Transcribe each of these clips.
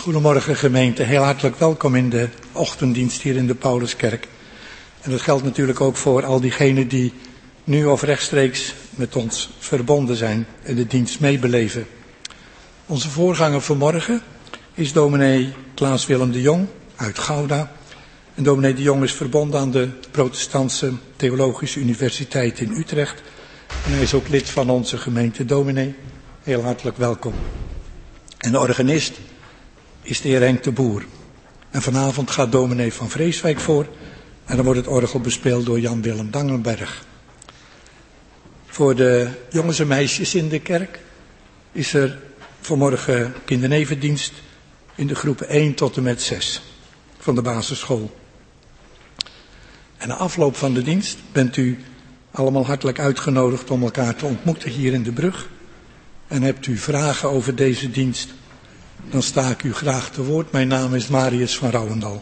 Goedemorgen gemeente, heel hartelijk welkom in de ochtenddienst hier in de Pauluskerk. En dat geldt natuurlijk ook voor al diegenen die nu of rechtstreeks met ons verbonden zijn en de dienst meebeleven. Onze voorganger vanmorgen is dominee Klaas Willem de Jong uit Gouda. En dominee de Jong is verbonden aan de Protestantse Theologische Universiteit in Utrecht. En hij is ook lid van onze gemeente. Dominee, heel hartelijk welkom. En de organist is de heer Henk de Boer. En vanavond gaat dominee van Vreeswijk voor. En dan wordt het orgel bespeeld door Jan-Willem Dangenberg. Voor de jongens en meisjes in de kerk is er vanmorgen kindernevendienst in de groepen 1 tot en met 6 van de basisschool. En na afloop van de dienst bent u allemaal hartelijk uitgenodigd om elkaar te ontmoeten hier in de brug. En hebt u vragen over deze dienst, dan sta ik u graag te woord. Mijn naam is Marius van Rouwendal.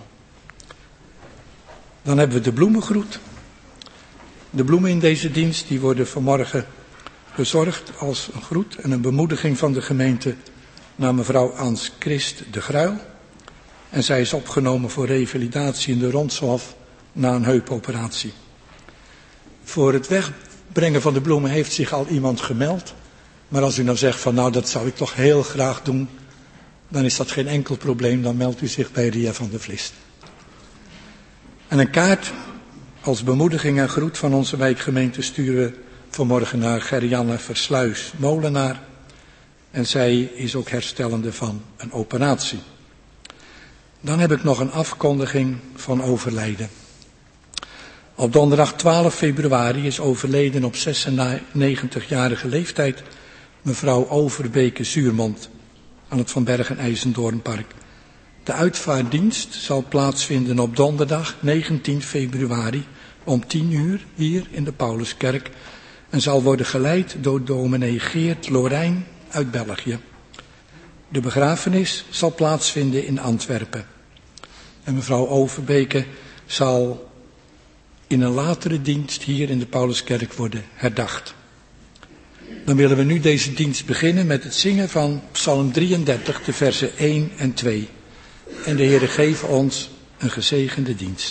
Dan hebben we de bloemengroet. De bloemen in deze dienst die worden vanmorgen bezorgd als een groet en een bemoediging van de gemeente naar mevrouw Ans Christ de Gruil. En zij is opgenomen voor revalidatie in de Ronshof na een heupoperatie. Voor het wegbrengen van de bloemen heeft zich al iemand gemeld. Maar als u nou zegt van nou dat zou ik toch heel graag doen, dan is dat geen enkel probleem, dan meldt u zich bij Ria van der Vlist. En een kaart als bemoediging en groet van onze wijkgemeente sturen we vanmorgen naar Gerjanne Versluis Molenaar. En zij is ook herstellende van een operatie. Dan heb ik nog een afkondiging van overlijden. Op donderdag 12 februari is overleden op 96-jarige leeftijd mevrouw Overbeke Zuurmond aan het Van Bergen IJzendoornpark. De uitvaartdienst zal plaatsvinden op donderdag 19 februari om 10 uur hier in de Pauluskerk en zal worden geleid door dominee Geert Lorijn uit België. De begrafenis zal plaatsvinden in Antwerpen. En mevrouw Overbeke zal in een latere dienst hier in de Pauluskerk worden herdacht. Dan willen we nu deze dienst beginnen met het zingen van Psalm 33, de versen 1 en 2. En de Heere geef ons een gezegende dienst.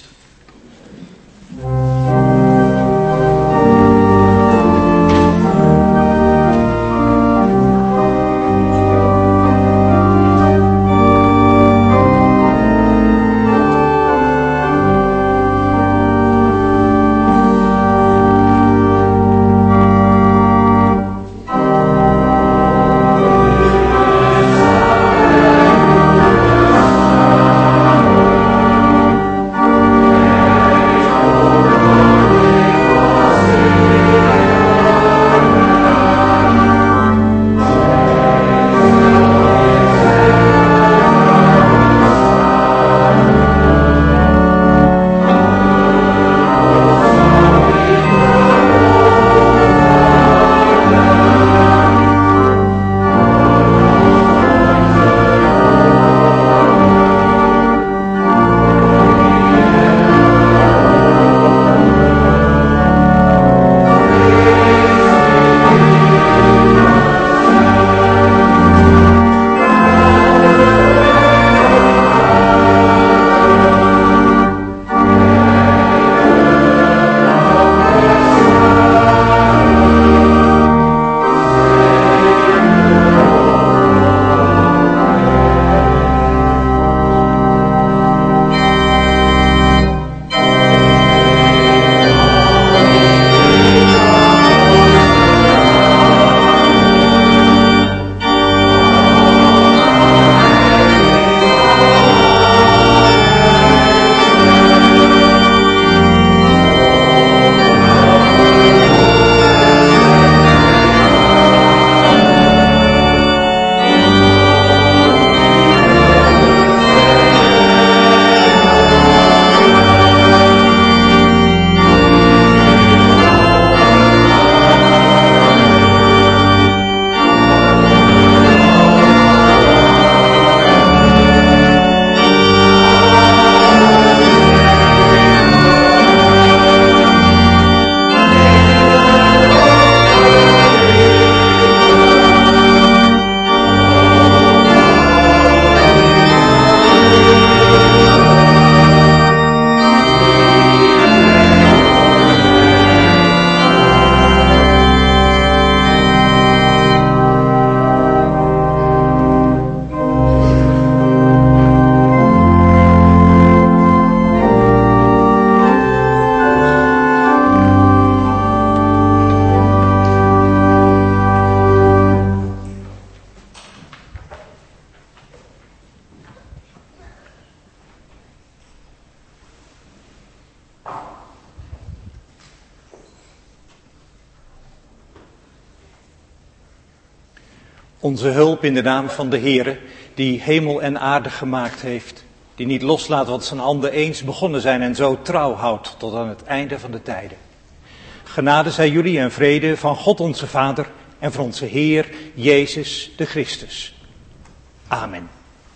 Onze hulp in de naam van de Heere, die hemel en aarde gemaakt heeft. Die niet loslaat wat zijn handen eens begonnen zijn en zo trouw houdt tot aan het einde van de tijden. Genade zij jullie en vrede van God onze Vader en van onze Heer Jezus de Christus. Amen.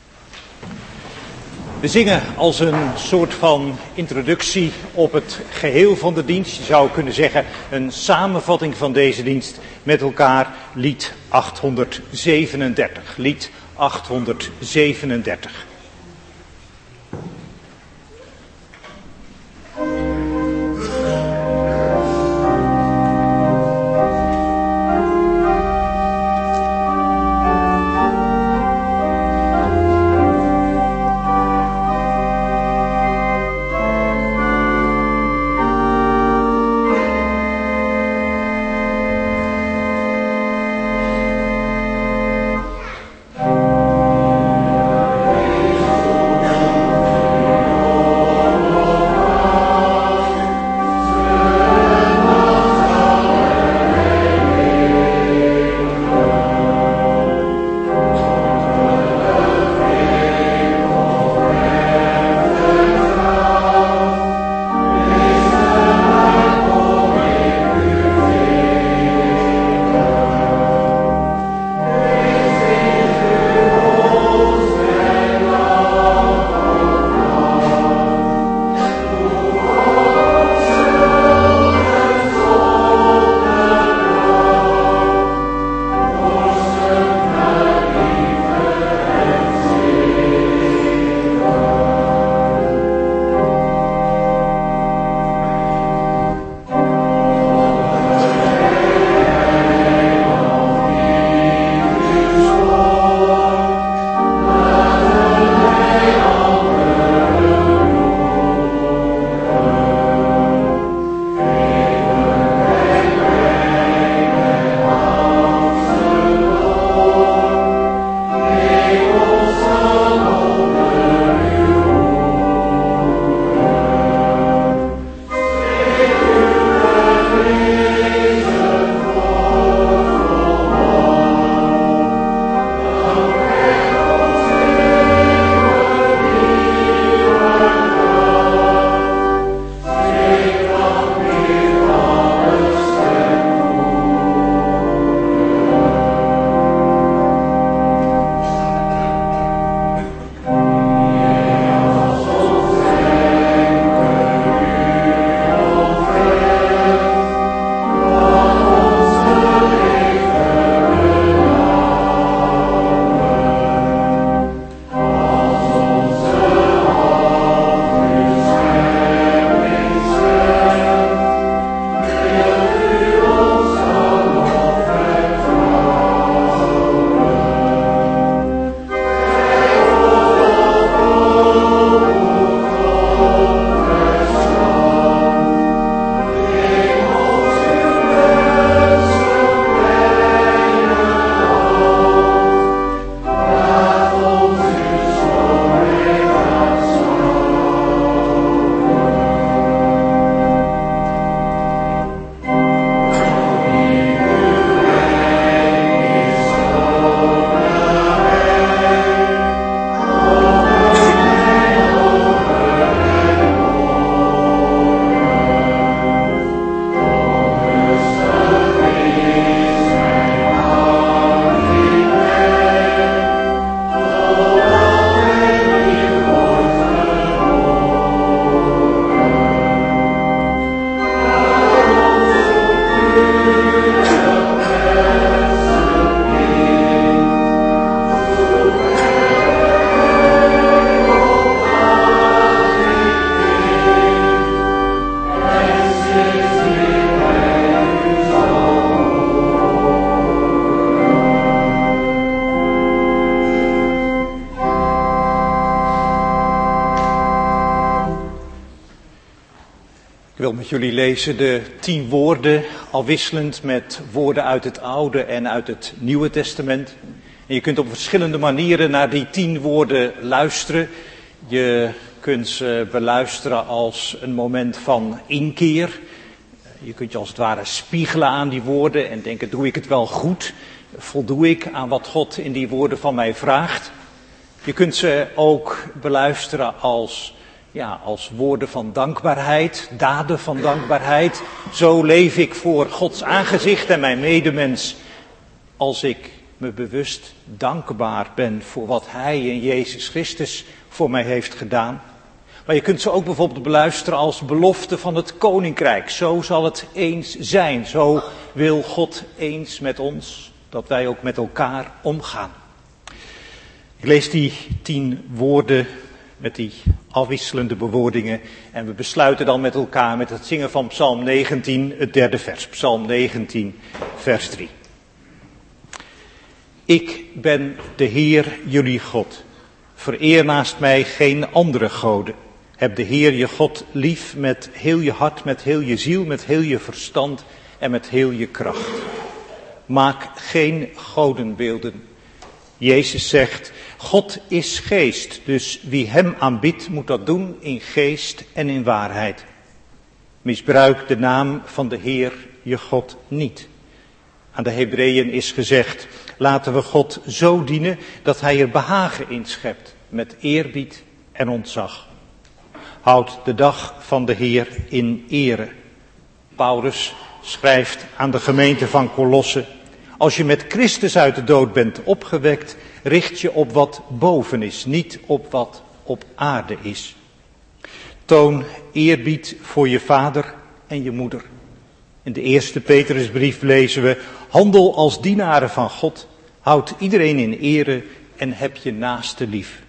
We zingen als een soort van introductie op het geheel van de dienst. Je zou kunnen zeggen een samenvatting van deze dienst met elkaar lied 837. Lied 837. Ik wil met jullie lezen de 10 woorden, afwisselend met woorden uit het Oude en uit het Nieuwe Testament. En je kunt op verschillende manieren naar die 10 woorden luisteren. Je kunt ze beluisteren als een moment van inkeer. Je kunt je als het ware spiegelen aan die woorden en denken, doe ik het wel goed? voldoe ik aan wat God in die woorden van mij vraagt? Je kunt ze ook beluisteren als woorden van dankbaarheid, daden van dankbaarheid. Zo leef ik voor Gods aangezicht en mijn medemens als ik me bewust dankbaar ben voor wat Hij in Jezus Christus voor mij heeft gedaan. Maar je kunt ze ook bijvoorbeeld beluisteren als belofte van het koninkrijk. Zo zal het eens zijn. Zo wil God eens met ons, dat wij ook met elkaar omgaan. Ik lees die 10 woorden met die afwisselende bewoordingen. En we besluiten dan met elkaar met het zingen van Psalm 19, het 3e vers. Psalm 19, vers 3. Ik ben de Heer, jullie God. Vereer naast mij geen andere goden. Heb de Heer je God lief met heel je hart, met heel je ziel, met heel je verstand en met heel je kracht. Maak geen godenbeelden. Jezus zegt, God is geest, dus wie hem aanbidt moet dat doen in geest en in waarheid. Misbruik de naam van de Heer je God niet. Aan de Hebreeën is gezegd, laten we God zo dienen dat hij er behagen in schept, met eerbied en ontzag. Houd de dag van de Heer in ere. Paulus schrijft aan de gemeente van Kolosse, als je met Christus uit de dood bent opgewekt, richt je op wat boven is, niet op wat op aarde is. Toon eerbied voor je vader en je moeder. In de eerste Petrusbrief lezen we, handel als dienaren van God, houd iedereen in ere en heb je naaste lief.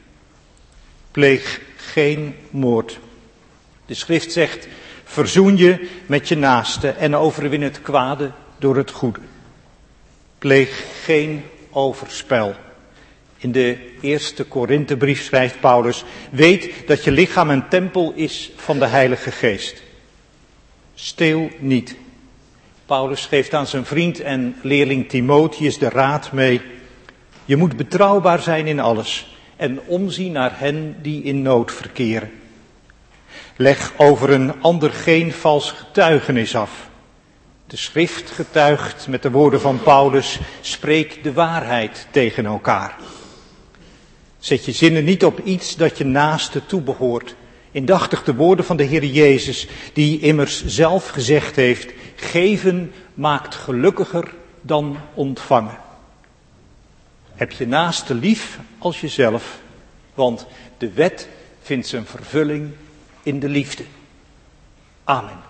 Pleeg geen moord. De schrift zegt, verzoen je met je naaste en overwin het kwade door het goede. Pleeg geen overspel. In de eerste Korinthebrief schrijft Paulus, weet dat je lichaam een tempel is van de Heilige Geest. Steel niet. Paulus geeft aan zijn vriend en leerling Timotheus de raad mee. Je moet betrouwbaar zijn in alles en omzien naar hen die in nood verkeren. Leg over een ander geen vals getuigenis af. De schrift getuigt met de woorden van Paulus, spreek de waarheid tegen elkaar. Zet je zinnen niet op iets dat je naaste toebehoort. Indachtig de woorden van de Heer Jezus, die immers zelf gezegd heeft, geven maakt gelukkiger dan ontvangen. Heb je naaste lief als jezelf, want de wet vindt zijn vervulling in de liefde. Amen.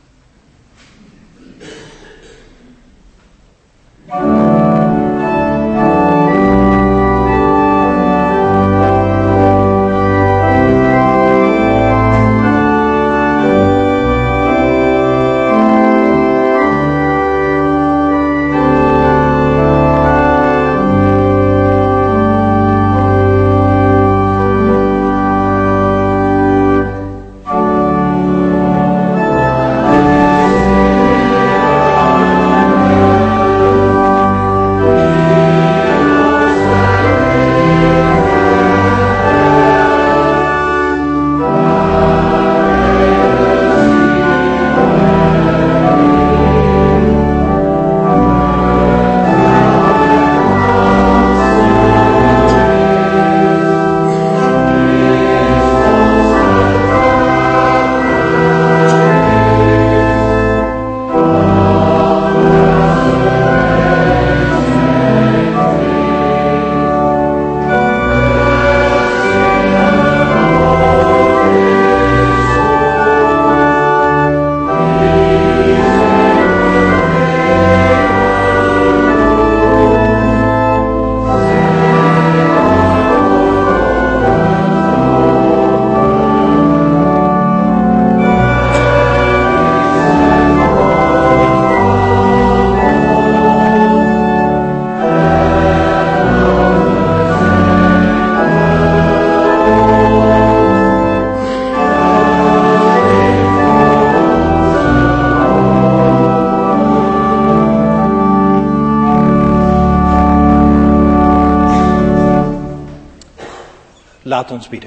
Laat ons bidden.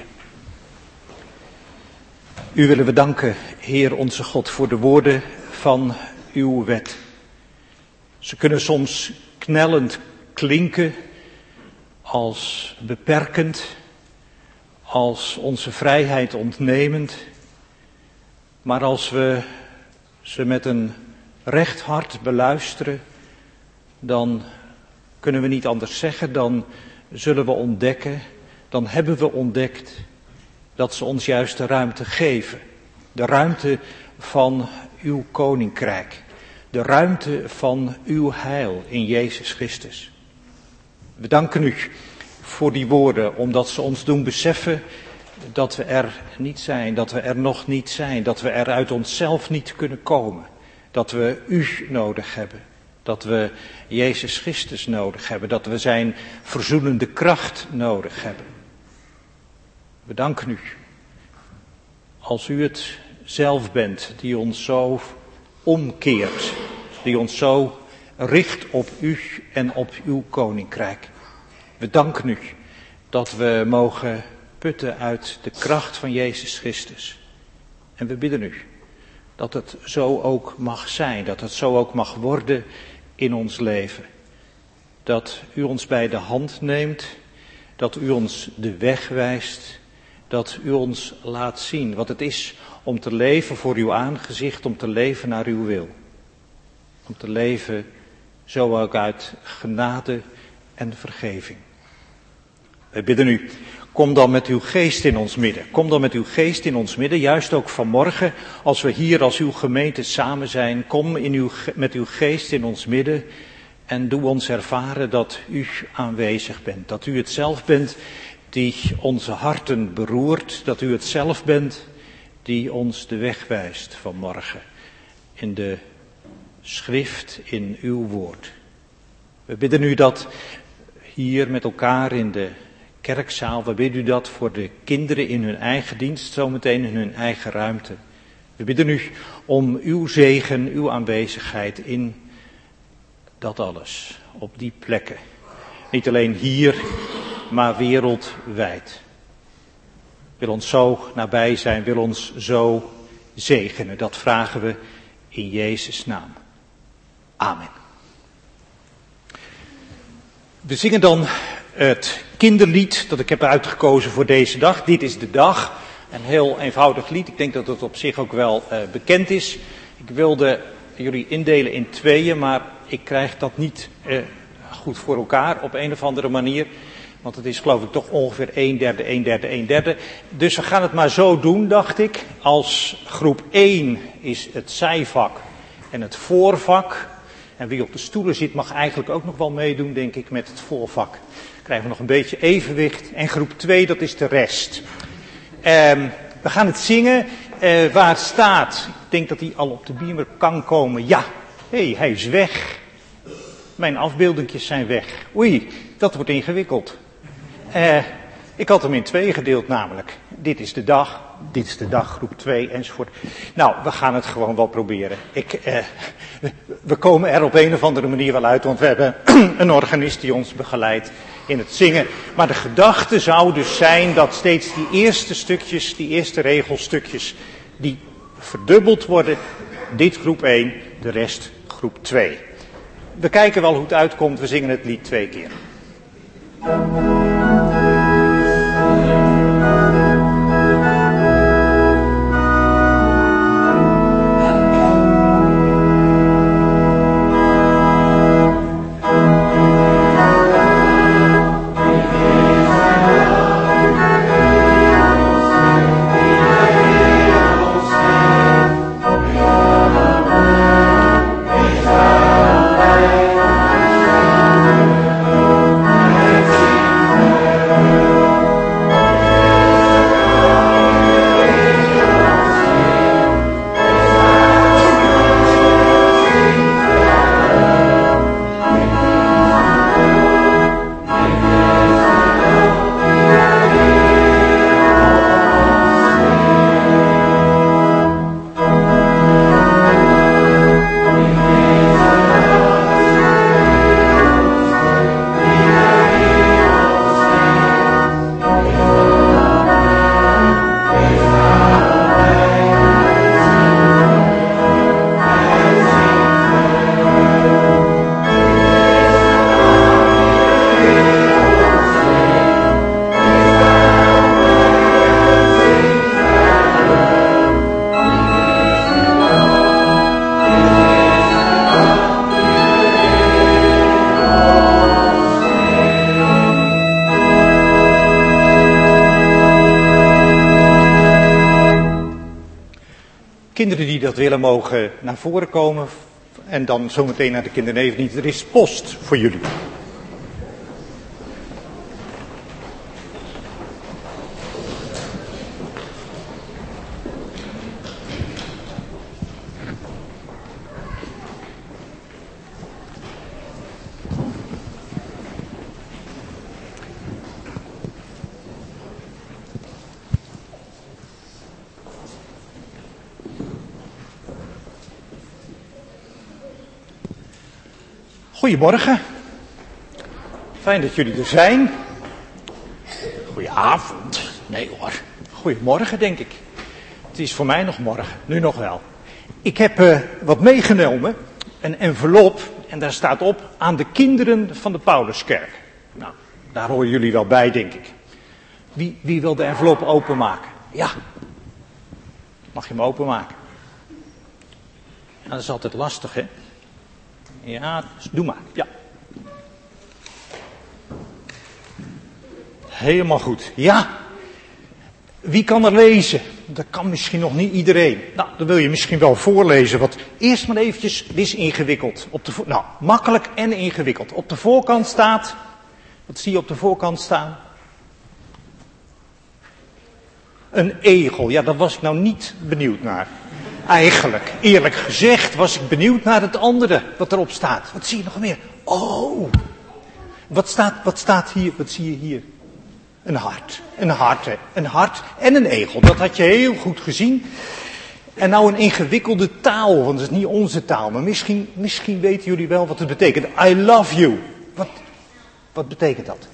U willen we danken, Heer onze God, voor de woorden van uw wet. Ze kunnen soms knellend klinken als beperkend, als onze vrijheid ontnemend. Maar als we ze met een recht hart beluisteren, dan kunnen we niet anders zeggen, dan zullen we ontdekken, dan hebben we ontdekt dat ze ons juist de ruimte geven. De ruimte van uw koninkrijk. De ruimte van uw heil in Jezus Christus. We danken u voor die woorden, omdat ze ons doen beseffen dat we er niet zijn, dat we er nog niet zijn, dat we er uit onszelf niet kunnen komen. Dat we u nodig hebben, dat we Jezus Christus nodig hebben, dat we zijn verzoenende kracht nodig hebben. We danken u, als u het zelf bent die ons zo omkeert, die ons zo richt op u en op uw koninkrijk. We danken u dat we mogen putten uit de kracht van Jezus Christus. En we bidden u dat het zo ook mag zijn, dat het zo ook mag worden in ons leven. Dat u ons bij de hand neemt, dat u ons de weg wijst, dat u ons laat zien wat het is om te leven voor uw aangezicht, om te leven naar uw wil. Om te leven zo ook uit genade en vergeving. Wij bidden u, kom dan met uw geest in ons midden. Kom dan met uw geest in ons midden, juist ook vanmorgen, als we hier als uw gemeente samen zijn. Kom met uw geest in ons midden en doe ons ervaren dat u aanwezig bent. Dat u het zelf bent die onze harten beroert. Dat u het zelf bent die ons de weg wijst vanmorgen. In de schrift, in uw woord. We bidden u dat hier met elkaar in de kerkzaal, we bidden u dat voor de kinderen in hun eigen dienst, zometeen in hun eigen ruimte. We bidden u om uw zegen, uw aanwezigheid in dat alles, op die plekken. Niet alleen hier, maar wereldwijd. Wil ons zo nabij zijn, wil ons zo zegenen. Dat vragen we in Jezus' naam. Amen. We zingen dan het kinderlied dat ik heb uitgekozen voor deze dag. Dit is de dag. Een heel eenvoudig lied. Ik denk dat het op zich ook wel bekend is. Ik wilde jullie indelen in tweeën, maar ik krijg dat niet goed voor elkaar op een of andere manier. Want het is geloof ik toch ongeveer 1/3. Dus we gaan het maar zo doen, dacht ik. Als groep 1 is het zijvak en het voorvak. En wie op de stoelen zit mag eigenlijk ook nog wel meedoen, denk ik, met het voorvak. Dan krijgen we nog een beetje evenwicht. En groep 2, dat is de rest. We gaan het zingen. Waar staat? Ik denk dat hij al op de beamer kan komen. Ja, hij is weg. Mijn afbeeldingjes zijn weg. Oei, dat wordt ingewikkeld. Ik had hem in 2 gedeeld namelijk. Dit is de dag, groep 2 enzovoort. Nou, we gaan het gewoon wel proberen. We komen er op een of andere manier wel uit, want we hebben een organist die ons begeleidt in het zingen. Maar de gedachte zou dus zijn dat steeds die eerste stukjes, die eerste regelstukjes, die verdubbeld worden. Dit groep 1, de rest groep 2. We kijken wel hoe het uitkomt, we zingen het lied 2 keer. Amen. Kinderen die dat willen mogen naar voren komen en dan zometeen naar de kindernevendienst. Er is post voor jullie. Goedemorgen. Fijn dat jullie er zijn. Goedenavond. Nee hoor. Goedemorgen denk ik. Het is voor mij nog morgen. Nu nog wel. Ik heb wat meegenomen. Een envelop. En daar staat op aan de kinderen van de Pauluskerk. Nou, daar horen jullie wel bij denk ik. Wie wil de envelop openmaken? Ja. Mag je hem openmaken? Nou, dat is altijd lastig hè. Ja, dus doe maar. Ja. Helemaal goed. Ja. Wie kan er lezen? Dat kan misschien nog niet iedereen. Nou, dan wil je misschien wel voorlezen. Want eerst maar eventjes, dit is ingewikkeld. Makkelijk en ingewikkeld. Op de voorkant staat, wat zie je op de voorkant staan? Een egel. Ja, daar was ik nou niet benieuwd naar. Eigenlijk, eerlijk gezegd, was ik benieuwd naar het andere wat erop staat. Wat zie je nog meer? Oh, wat staat hier? Wat zie je hier? Een hart. Een hart en een egel. Dat had je heel goed gezien. En nou een ingewikkelde taal, want het is niet onze taal. Maar misschien weten jullie wel wat het betekent. I love you. Wat betekent dat?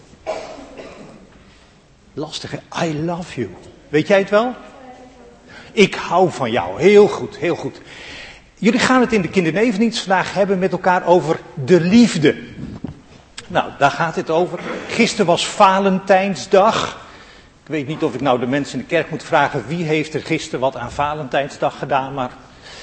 Lastig hè? I love you. Weet jij het wel? Ik hou van jou. Heel goed, heel goed. Jullie gaan het in de kindernevendienst vandaag hebben met elkaar over de liefde. Nou, daar gaat het over. Gisteren was Valentijnsdag. Ik weet niet of ik nou de mensen in de kerk moet vragen wie heeft er gisteren wat aan Valentijnsdag gedaan, maar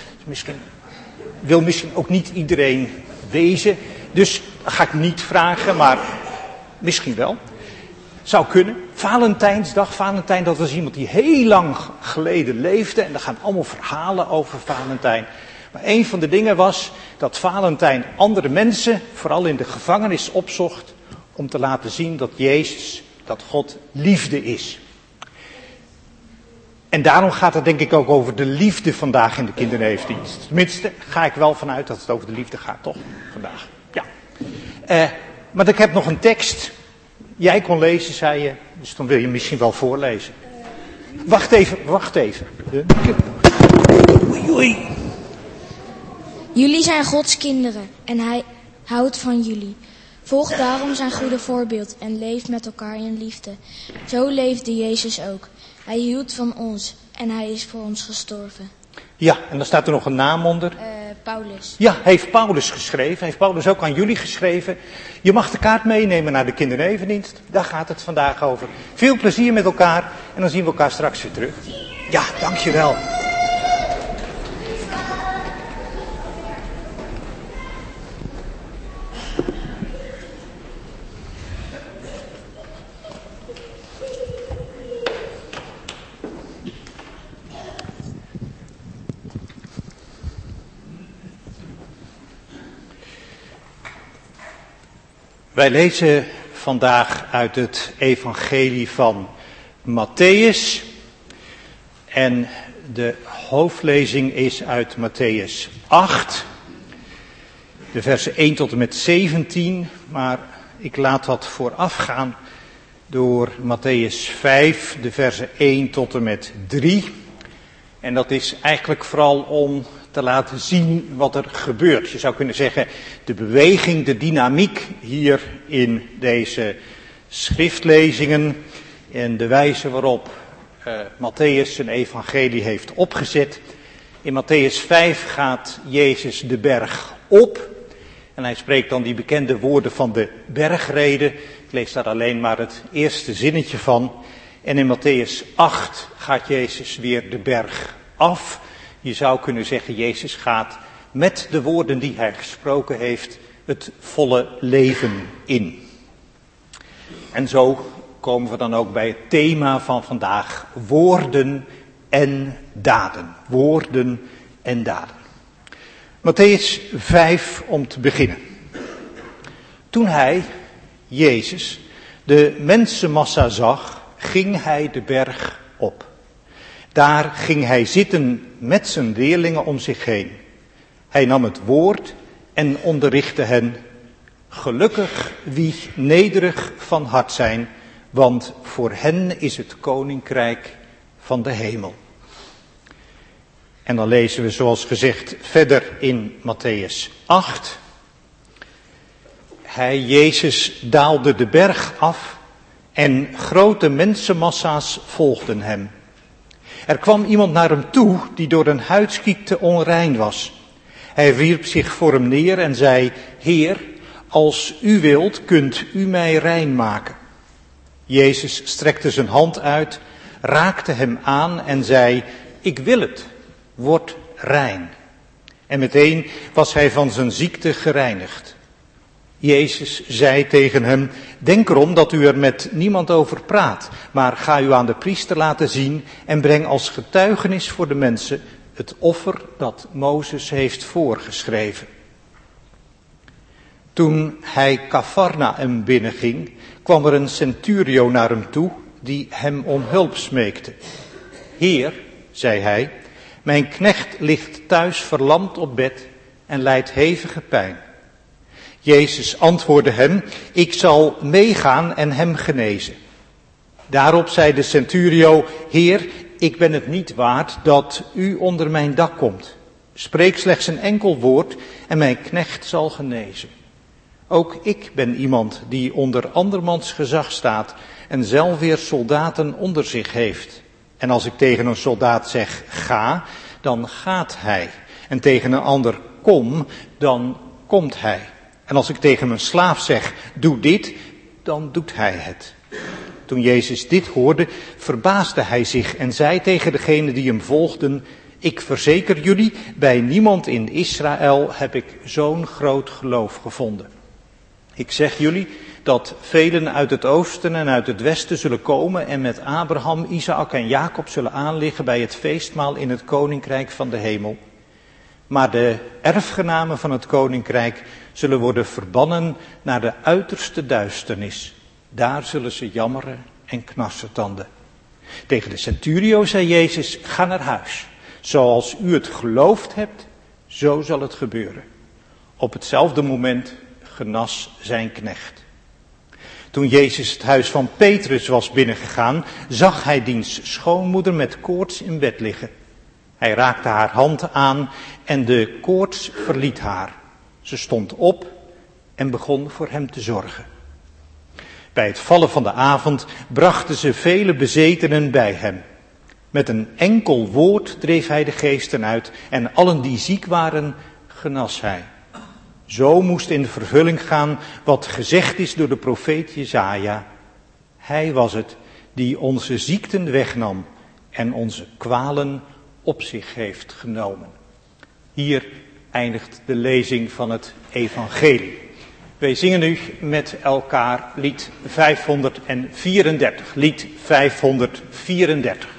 wil misschien ook niet iedereen wezen. Dus dat ga ik niet vragen, maar misschien wel. Zou kunnen. Valentijnsdag. Valentijn, dat was iemand die heel lang geleden leefde. En daar gaan allemaal verhalen over Valentijn. Maar een van de dingen was dat Valentijn andere mensen, vooral in de gevangenis, opzocht. Om te laten zien dat Jezus, dat God liefde is. En daarom gaat het denk ik ook over de liefde vandaag in de kindernevendienst. Tenminste, ga ik wel vanuit dat het over de liefde gaat, toch? Vandaag. Ja. Maar ik heb nog een tekst. Jij kon lezen, zei je, dus dan wil je misschien wel voorlezen. Wacht even. Oei. Jullie zijn Gods kinderen en Hij houdt van jullie. Volg daarom zijn goede voorbeeld en leef met elkaar in liefde. Zo leefde Jezus ook. Hij hield van ons en Hij is voor ons gestorven. Ja, en dan staat er nog een naam onder. Paulus. Ja, heeft Paulus geschreven. Heeft Paulus ook aan jullie geschreven. Je mag de kaart meenemen naar de kindernevendienst. Daar gaat het vandaag over. Veel plezier met elkaar en dan zien we elkaar straks weer terug. Ja, dankjewel. Wij lezen vandaag uit het evangelie van Mattheüs en de hoofdlezing is uit Mattheüs 8, de versen 1 tot en met 17, maar ik laat dat voorafgaan door Mattheüs 5, de versen 1 tot en met 3. En dat is eigenlijk vooral om te laten zien wat er gebeurt. Je zou kunnen zeggen, de beweging, de dynamiek hier in deze schriftlezingen en de wijze waarop Mattheüs zijn evangelie heeft opgezet. In Mattheüs 5 gaat Jezus de berg op en hij spreekt dan die bekende woorden van de bergrede. Ik lees daar alleen maar het eerste zinnetje van. En in Mattheüs 8 gaat Jezus weer de berg af. Je zou kunnen zeggen, Jezus gaat met de woorden die hij gesproken heeft het volle leven in. En zo komen we dan ook bij het thema van vandaag, woorden en daden. Woorden en daden. Mattheüs 5 om te beginnen. Toen hij, Jezus, de mensenmassa zag, ging hij de berg op. Daar ging hij zitten met zijn leerlingen om zich heen. Hij nam het woord en onderrichtte hen. Gelukkig wie nederig van hart zijn, want voor hen is het koninkrijk van de hemel. En dan lezen we zoals gezegd verder in Mattheüs 8. Hij, Jezus, daalde de berg af en grote mensenmassa's volgden hem. Er kwam iemand naar hem toe die door een huidsziekte onrein was. Hij wierp zich voor hem neer en zei, Heer, als u wilt, kunt u mij rein maken. Jezus strekte zijn hand uit, raakte hem aan en zei, ik wil het, word rein. En meteen was hij van zijn ziekte gereinigd. Jezus zei tegen hem, denk erom dat u er met niemand over praat, maar ga u aan de priester laten zien en breng als getuigenis voor de mensen het offer dat Mozes heeft voorgeschreven. Toen hij Cafarnaum binnenging, kwam er een centurio naar hem toe die hem om hulp smeekte. Heer, zei hij, mijn knecht ligt thuis verlamd op bed en lijdt hevige pijn. Jezus antwoordde hem, ik zal meegaan en hem genezen. Daarop zei de centurio, Heer, ik ben het niet waard dat u onder mijn dak komt. Spreek slechts een enkel woord en mijn knecht zal genezen. Ook ik ben iemand die onder andermans gezag staat en zelf weer soldaten onder zich heeft. En als ik tegen een soldaat zeg, ga, dan gaat hij. En tegen een ander, kom, dan komt hij. En als ik tegen mijn slaaf zeg, doe dit, dan doet hij het. Toen Jezus dit hoorde, verbaasde hij zich en zei tegen degenen die hem volgden, ik verzeker jullie, bij niemand in Israël heb ik zo'n groot geloof gevonden. Ik zeg jullie dat velen uit het oosten en uit het westen zullen komen en met Abraham, Isaac en Jacob zullen aanliggen bij het feestmaal in het koninkrijk van de hemel. Maar de erfgenamen van het koninkrijk zullen worden verbannen naar de uiterste duisternis. Daar zullen ze jammeren en knarsetanden. Tegen de centurio zei Jezus, ga naar huis. Zoals u het geloofd hebt, zo zal het gebeuren. Op hetzelfde moment genas zijn knecht. Toen Jezus het huis van Petrus was binnengegaan, zag hij diens schoonmoeder met koorts in bed liggen. Hij raakte haar hand aan en de koorts verliet haar. Ze stond op en begon voor hem te zorgen. Bij het vallen van de avond brachten ze vele bezetenen bij hem. Met een enkel woord dreef hij de geesten uit en allen die ziek waren, genas hij. Zo moest in de vervulling gaan wat gezegd is door de profeet Jesaja. Hij was het die onze ziekten wegnam en onze kwalen op zich heeft genomen. Hier eindigt de lezing van het evangelie. Wij zingen nu met elkaar lied 534. Lied 534.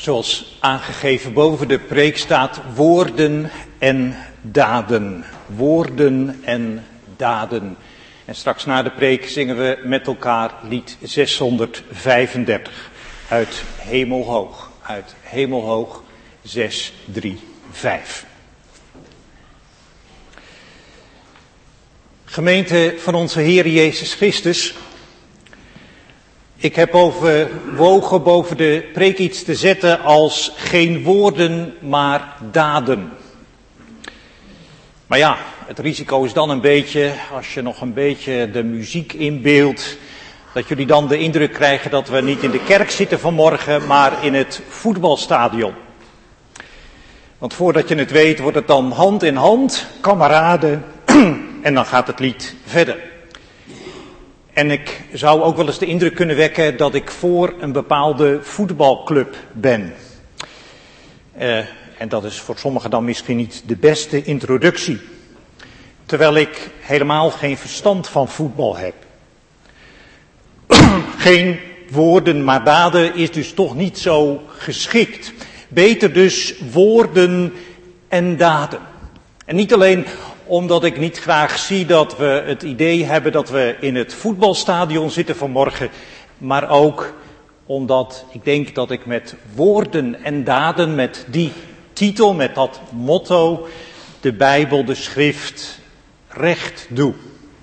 Zoals aangegeven boven de preek staat woorden en daden. Woorden en daden. En straks na de preek zingen we met elkaar lied 635 uit Hemelhoog. Uit Hemelhoog 635. Gemeente van onze Heer Jezus Christus. Ik heb overwogen boven de preek iets te zetten als geen woorden, maar daden. Maar ja, het risico is dan een beetje, als je nog een beetje de muziek inbeeldt, dat jullie dan de indruk krijgen dat we niet in de kerk zitten vanmorgen, maar in het voetbalstadion. Want voordat je het weet wordt het dan hand in hand, kameraden, en dan gaat het lied verder. En ik zou ook wel eens de indruk kunnen wekken dat ik voor een bepaalde voetbalclub ben. En dat is voor sommigen dan misschien niet de beste introductie. Terwijl ik helemaal geen verstand van voetbal heb. Geen woorden maar daden is dus toch niet zo geschikt. Beter dus woorden en daden. En niet alleen omdat ik niet graag zie dat we het idee hebben dat we in het voetbalstadion zitten vanmorgen. Maar ook omdat ik denk dat ik met woorden en daden, met die titel, met dat motto, de Bijbel, de schrift, recht doe.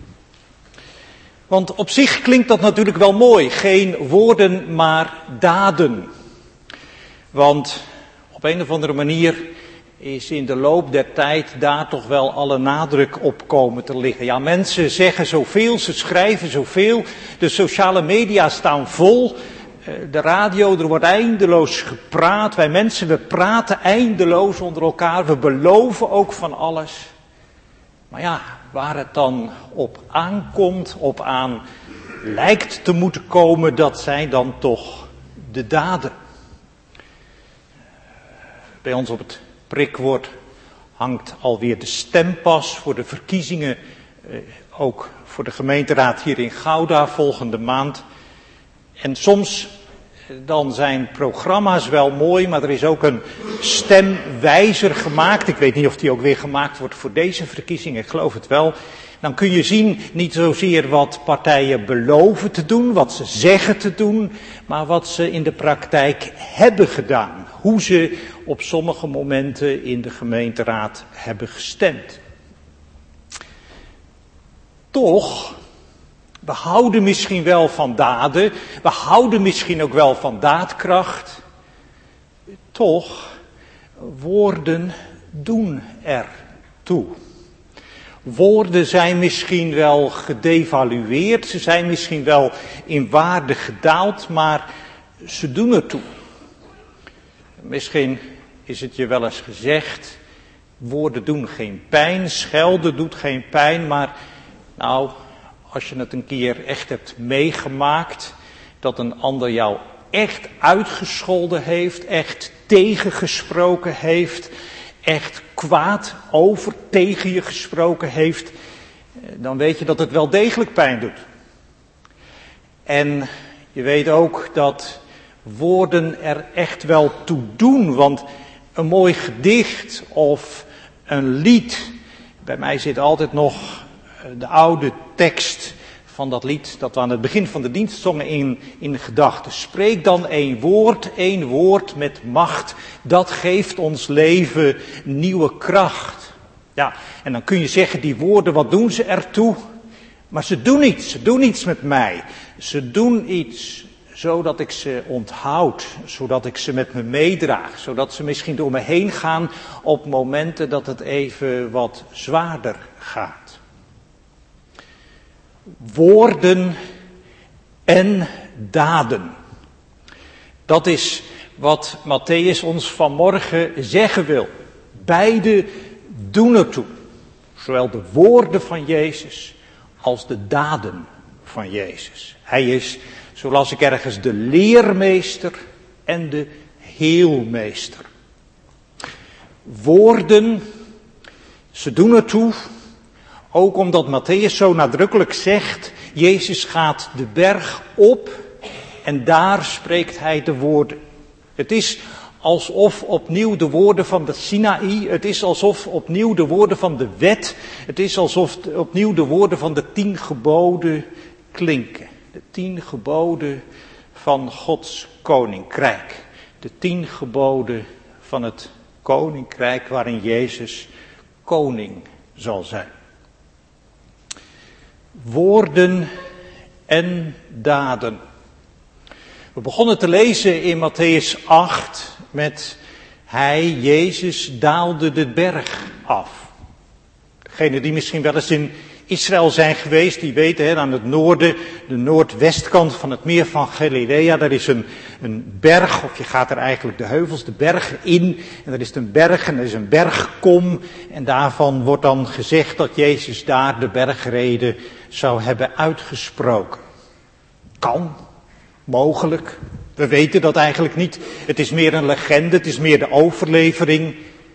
Want op zich klinkt dat natuurlijk wel mooi. Geen woorden, maar daden. Want op een of andere manier is in de loop der tijd daar toch wel alle nadruk op komen te liggen. Ja, mensen zeggen zoveel, ze schrijven zoveel, de sociale media staan vol, de radio, er wordt eindeloos gepraat. Wij mensen, we praten eindeloos onder elkaar, we beloven ook van alles. Maar ja, waar het dan op aankomt, op aan lijkt te moeten komen, dat zijn dan toch de daden. Bij ons op het prikwoord hangt alweer de stempas voor de verkiezingen, ook voor de gemeenteraad hier in Gouda volgende maand. En soms dan zijn programma's wel mooi, maar er is ook een stemwijzer gemaakt. Ik weet niet of die ook weer gemaakt wordt voor deze verkiezingen, ik geloof het wel. Dan kun je zien niet zozeer wat partijen beloven te doen, wat ze zeggen te doen, maar wat ze in de praktijk hebben gedaan. Hoe ze op sommige momenten in de gemeenteraad hebben gestemd. Toch, we houden misschien wel van daden, we houden misschien ook wel van daadkracht. Toch, woorden doen er toe. Woorden zijn misschien wel gedevalueerd, ze zijn misschien wel in waarde gedaald, maar ze doen er toe. Misschien is het je wel eens gezegd, woorden doen geen pijn, schelden doet geen pijn, maar nou, als je het een keer echt hebt meegemaakt, dat een ander jou echt uitgescholden heeft, echt tegengesproken heeft, echt kwaad over tegen je gesproken heeft, dan weet je dat het wel degelijk pijn doet. En je weet ook dat woorden er echt wel toe doen, want een mooi gedicht of een lied, bij mij zit altijd nog de oude tekst van dat lied dat we aan het begin van de dienst zongen in de gedachten. Spreek dan één woord met macht, dat geeft ons leven nieuwe kracht. Ja, en dan kun je zeggen, die woorden, wat doen ze ertoe? Maar ze doen iets met mij. Ze doen iets zodat ik ze onthoud, zodat ik ze met me meedraag, zodat ze misschien door me heen gaan op momenten dat het even wat zwaarder gaat. Woorden en daden. Dat is wat Mattheüs ons vanmorgen zeggen wil. Beide doen ertoe. Zowel de woorden van Jezus als de daden van Jezus. Hij is, zo las ik ergens, de leermeester en de heelmeester. Woorden, ze doen ertoe. Ook omdat Mattheüs zo nadrukkelijk zegt, Jezus gaat de berg op en daar spreekt hij de woorden. Het is alsof opnieuw de woorden van de Sinaï, het is alsof opnieuw de woorden van de wet, het is alsof opnieuw de woorden van de 10 geboden klinken. De 10 geboden van Gods koninkrijk. De 10 geboden van het koninkrijk waarin Jezus koning zal zijn. Woorden en daden. We begonnen te lezen in Mattheüs 8 met hij, Jezus, daalde de berg af. Degenen die misschien wel eens in Israël zijn geweest, die weten aan het noorden, de noordwestkant van het meer van Galilea, daar is een berg, of je gaat er eigenlijk de heuvels, de bergen in, en er is een berg en er is een bergkom, en daarvan wordt dan gezegd dat Jezus daar de bergrede zou hebben uitgesproken. Kan, mogelijk, we weten dat eigenlijk niet, het is meer een legende, het is meer de overlevering.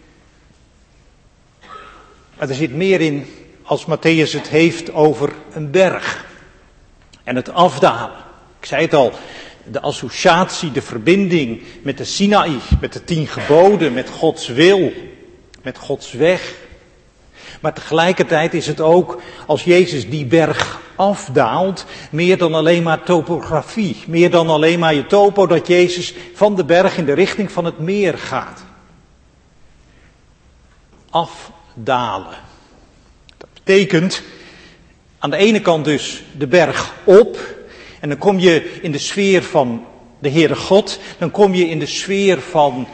Maar er zit meer in als Mattheüs het heeft over een berg en het afdalen. Ik zei het al, de associatie, de verbinding met de Sinaï, met de 10 geboden, met Gods wil, met Gods weg. Maar tegelijkertijd is het ook, als Jezus die berg afdaalt, meer dan alleen maar topografie, meer dan alleen maar je topo, dat Jezus van de berg in de richting van het meer gaat. Afdalen. Betekent aan de ene kant dus de berg op. En dan kom je in de sfeer van de Heere God. Dan kom je in de sfeer van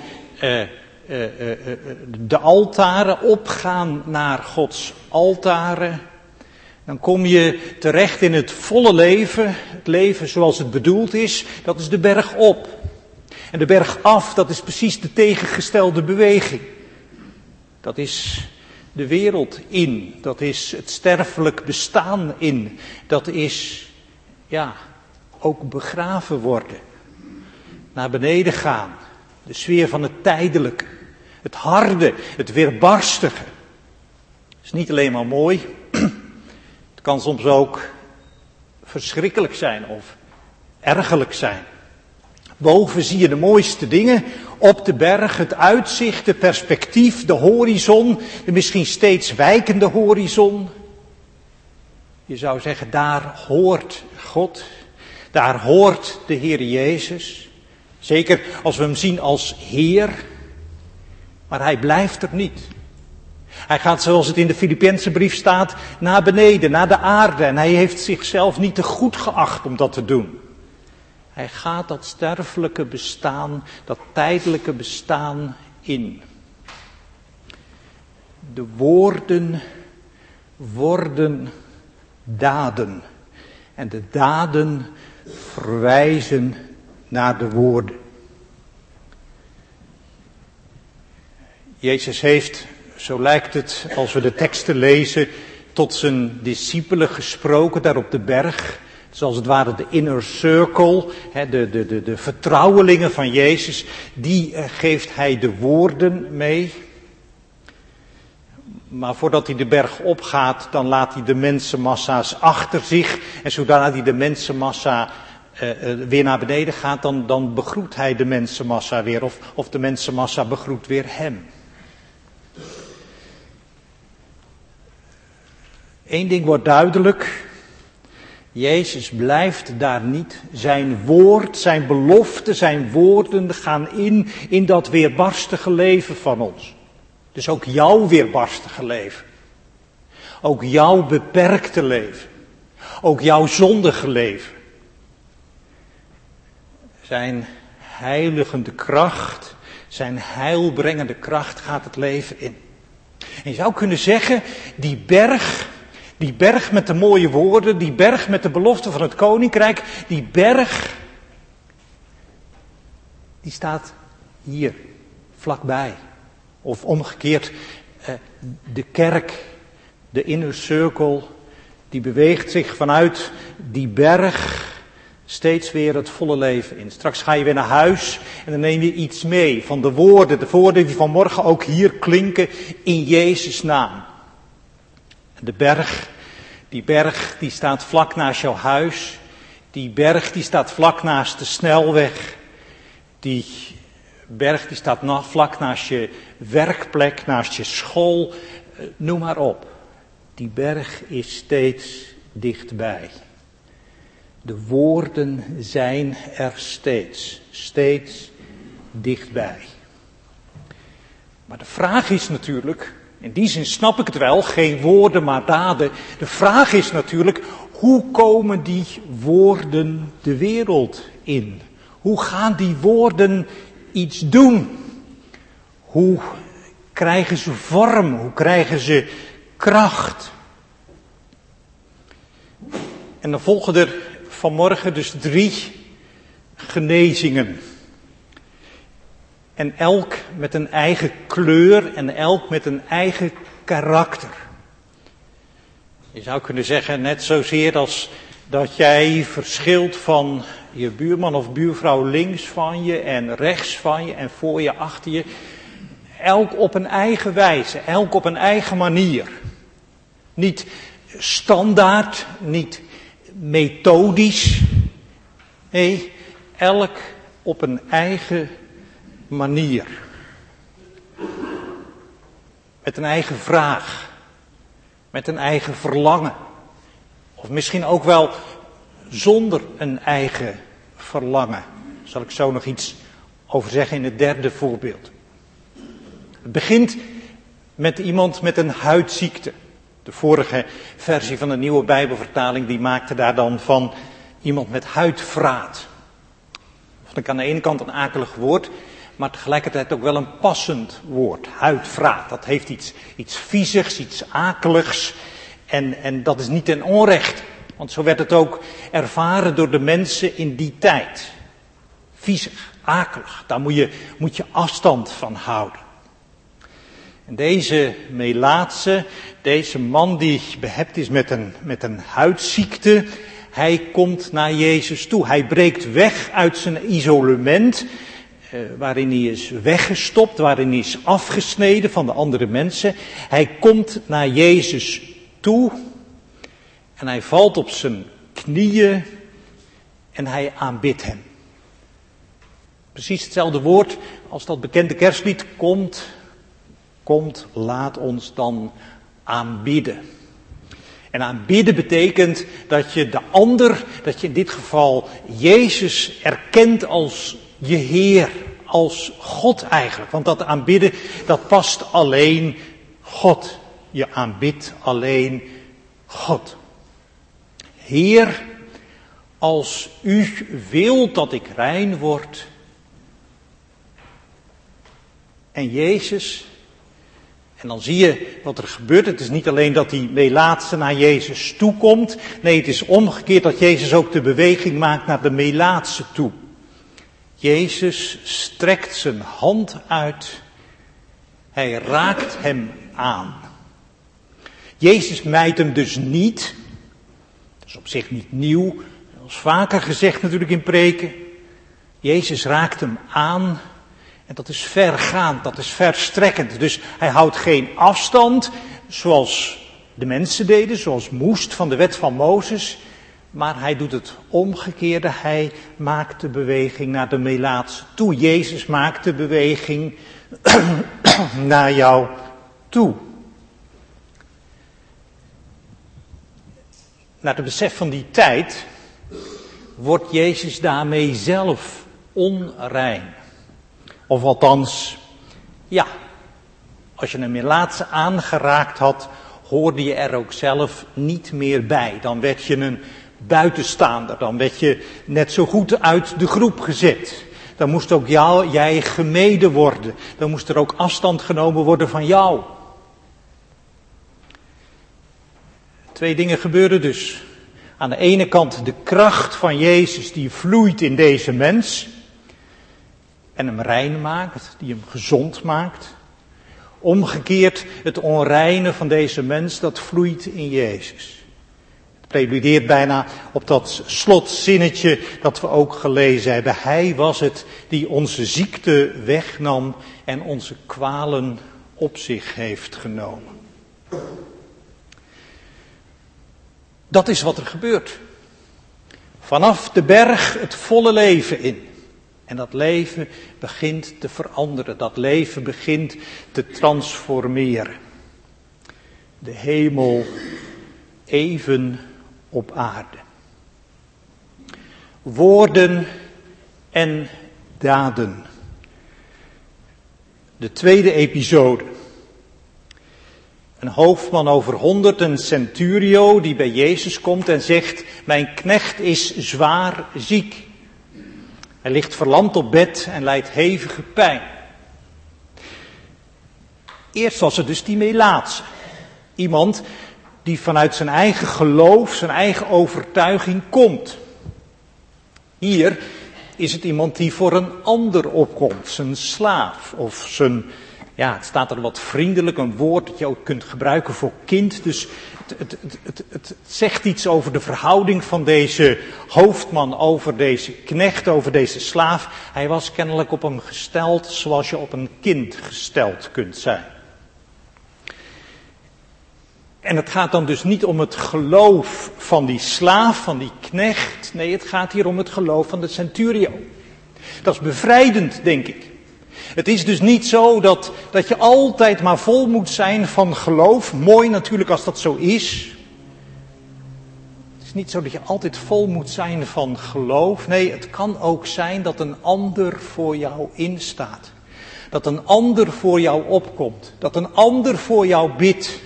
de altaren. Opgaan naar Gods altaren. Dan kom je terecht in het volle leven. Het leven zoals het bedoeld is. Dat is de berg op. En de berg af, dat is precies de tegengestelde beweging. Dat is de wereld in, dat is het sterfelijk bestaan in, dat is, ook begraven worden, naar beneden gaan, de sfeer van het tijdelijke, het harde, het weerbarstige. Het is niet alleen maar mooi, het kan soms ook verschrikkelijk zijn of ergerlijk zijn. Boven zie je de mooiste dingen, op de berg, het uitzicht, het perspectief, de horizon, de misschien steeds wijkende horizon. Je zou zeggen, daar hoort God, daar hoort de Heer Jezus. Zeker als we hem zien als Heer, maar hij blijft er niet. Hij gaat, zoals het in de Filippense brief staat, naar beneden, naar de aarde, en hij heeft zichzelf niet te goed geacht om dat te doen. Hij gaat dat sterfelijke bestaan, dat tijdelijke bestaan in. De woorden worden daden. En de daden verwijzen naar de woorden. Jezus heeft, zo lijkt het als we de teksten lezen, tot zijn discipelen gesproken daar op de berg. Zoals het ware de inner circle, de vertrouwelingen van Jezus, die geeft hij de woorden mee. Maar voordat hij de berg opgaat, dan laat hij de mensenmassa's achter zich. En zodra hij de mensenmassa weer naar beneden gaat, dan begroet hij de mensenmassa weer. Of de mensenmassa begroet weer hem. Eén ding wordt duidelijk. Jezus blijft daar niet. Zijn woord, zijn belofte, zijn woorden gaan in dat weerbarstige leven van ons. Dus ook jouw weerbarstige leven. Ook jouw beperkte leven. Ook jouw zondige leven. Zijn heiligende kracht, zijn heilbrengende kracht gaat het leven in. En je zou kunnen zeggen, die berg met de mooie woorden, die berg met de belofte van het koninkrijk, die berg, die staat hier, vlakbij. Of omgekeerd, de kerk, de inner circle, die beweegt zich vanuit die berg steeds weer het volle leven in. Straks ga je weer naar huis en dan neem je iets mee van de woorden die vanmorgen ook hier klinken in Jezus' naam. De berg die staat vlak naast jouw huis. Die berg die staat vlak naast de snelweg. Die berg die staat vlak naast je werkplek, naast je school, noem maar op. Die berg is steeds dichtbij. De woorden zijn er steeds dichtbij. Maar de vraag is natuurlijk, in die zin snap ik het wel, geen woorden maar daden. De vraag is natuurlijk, hoe komen die woorden de wereld in? Hoe gaan die woorden iets doen? Hoe krijgen ze vorm? Hoe krijgen ze kracht? En dan volgen er vanmorgen dus 3 genezingen. En elk met een eigen kleur en elk met een eigen karakter. Je zou kunnen zeggen, net zozeer als dat jij verschilt van je buurman of buurvrouw links van je en rechts van je en voor je, achter je. Elk op een eigen wijze, elk op een eigen manier. Niet standaard, niet methodisch. Nee, elk op een eigen manier. Met een eigen vraag. Met een eigen verlangen. Of misschien ook wel zonder een eigen verlangen. Daar zal ik zo nog iets over zeggen in het 3e voorbeeld. Het begint met iemand met een huidziekte. De vorige versie van de Nieuwe Bijbelvertaling die maakte daar dan van iemand met huidvraat. Vond ik aan de ene kant een akelig woord, maar tegelijkertijd ook wel een passend woord. Huidvraat, dat heeft iets viezigs, iets akeligs. En dat is niet ten onrechte. Want zo werd het ook ervaren door de mensen in die tijd. Viezig, akelig, daar moet je afstand van houden. En deze melaatse, deze man die behept is met een huidziekte, hij komt naar Jezus toe. Hij breekt weg uit zijn isolement, waarin hij is weggestopt, waarin hij is afgesneden van de andere mensen. Hij komt naar Jezus toe en hij valt op zijn knieën en hij aanbidt hem. Precies hetzelfde woord als dat bekende kerstlied, komt, laat ons dan aanbidden. En aanbidden betekent dat je de ander, dat je in dit geval Jezus erkent als je Heer, als God eigenlijk. Want dat aanbidden, dat past alleen God. Je aanbidt alleen God. Heer, als u wilt dat ik rein word. En Jezus, en dan zie je wat er gebeurt. Het is niet alleen dat die melaatse naar Jezus toe komt. Nee, het is omgekeerd dat Jezus ook de beweging maakt naar de melaatse toe. Jezus strekt zijn hand uit. Hij raakt hem aan. Jezus mijt hem dus niet. Dat is op zich niet nieuw. Dat is vaker gezegd natuurlijk in preken. Jezus raakt hem aan. En dat is vergaand, dat is verstrekkend. Dus hij houdt geen afstand zoals de mensen deden, zoals moest van de wet van Mozes. Maar hij doet het omgekeerde. Hij maakt de beweging naar de melaatse toe. Jezus maakt de beweging naar jou toe. Naar het besef van die tijd wordt Jezus daarmee zelf onrein. Of althans, ja, als je een melaatse aangeraakt had, hoorde je er ook zelf niet meer bij. Dan werd je een buitenstaander, dan werd je net zo goed uit de groep gezet. Dan moest ook jij gemeden worden. Dan moest er ook afstand genomen worden van jou. 2 dingen gebeuren dus. Aan de ene kant de kracht van Jezus die vloeit in deze mens. En hem rein maakt, die hem gezond maakt. Omgekeerd het onreine van deze mens, dat vloeit in Jezus. Het preludeert bijna op dat slotzinnetje dat we ook gelezen hebben. Hij was het die onze ziekte wegnam en onze kwalen op zich heeft genomen. Dat is wat er gebeurt. Vanaf de berg het volle leven in. En dat leven begint te veranderen. Dat leven begint te transformeren. De hemel even op aarde. Woorden en daden. De tweede episode. Een hoofdman over 100, een centurio die bij Jezus komt en zegt: mijn knecht is zwaar ziek. Hij ligt verlamd op bed en lijdt hevige pijn. Eerst was het dus die Melaatse. Iemand die vanuit zijn eigen geloof, zijn eigen overtuiging komt. Hier is het iemand die voor een ander opkomt, zijn slaaf of zijn, ja, het staat er wat vriendelijk, een woord dat je ook kunt gebruiken voor kind. Dus het zegt iets over de verhouding van deze hoofdman over deze knecht, over deze slaaf. Hij was kennelijk op hem gesteld zoals je op een kind gesteld kunt zijn. En het gaat dan dus niet om het geloof van die slaaf, van die knecht. Nee, het gaat hier om het geloof van de centurio. Dat is bevrijdend, denk ik. Het is dus niet zo dat je altijd maar vol moet zijn van geloof. Mooi natuurlijk als dat zo is. Het is niet zo dat je altijd vol moet zijn van geloof. Nee, het kan ook zijn dat een ander voor jou instaat. Dat een ander voor jou opkomt. Dat een ander voor jou bidt.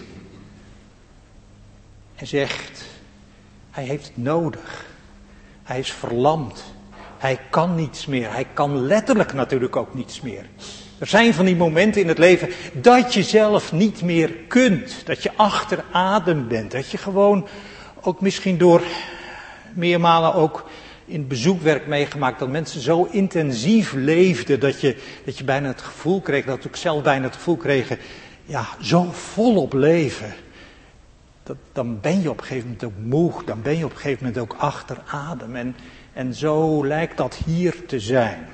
En zegt, hij heeft het nodig. Hij is verlamd. Hij kan niets meer. Hij kan letterlijk natuurlijk ook niets meer. Er zijn van die momenten in het leven dat je zelf niet meer kunt. Dat je achter adem bent. Dat je gewoon ook misschien door meermalen ook in bezoekwerk meegemaakt. Dat mensen zo intensief leefden dat je bijna het gevoel kreeg. Dat ik zelf bijna het gevoel kreeg. Ja, zo volop leven. Dan ben je op een gegeven moment ook moe. Dan ben je op een gegeven moment ook achter adem. En zo lijkt dat hier te zijn.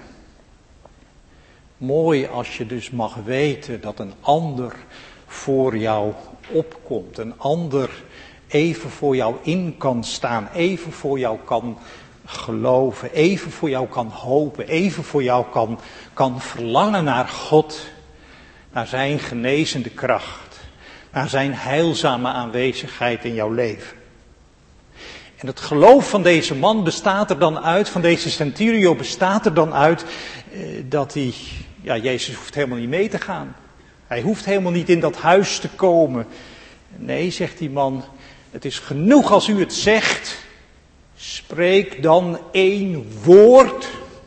Mooi als je dus mag weten dat een ander voor jou opkomt. Een ander even voor jou in kan staan. Even voor jou kan geloven. Even voor jou kan hopen. Even voor jou kan verlangen naar God. Naar zijn genezende kracht. Naar zijn heilzame aanwezigheid in jouw leven. En het geloof van deze man bestaat er dan uit, van deze centurio bestaat er dan uit, dat hij, ja, Jezus hoeft helemaal niet mee te gaan. Hij hoeft helemaal niet in dat huis te komen. Nee, zegt die man, het is genoeg als u het zegt. Spreek dan 1 woord.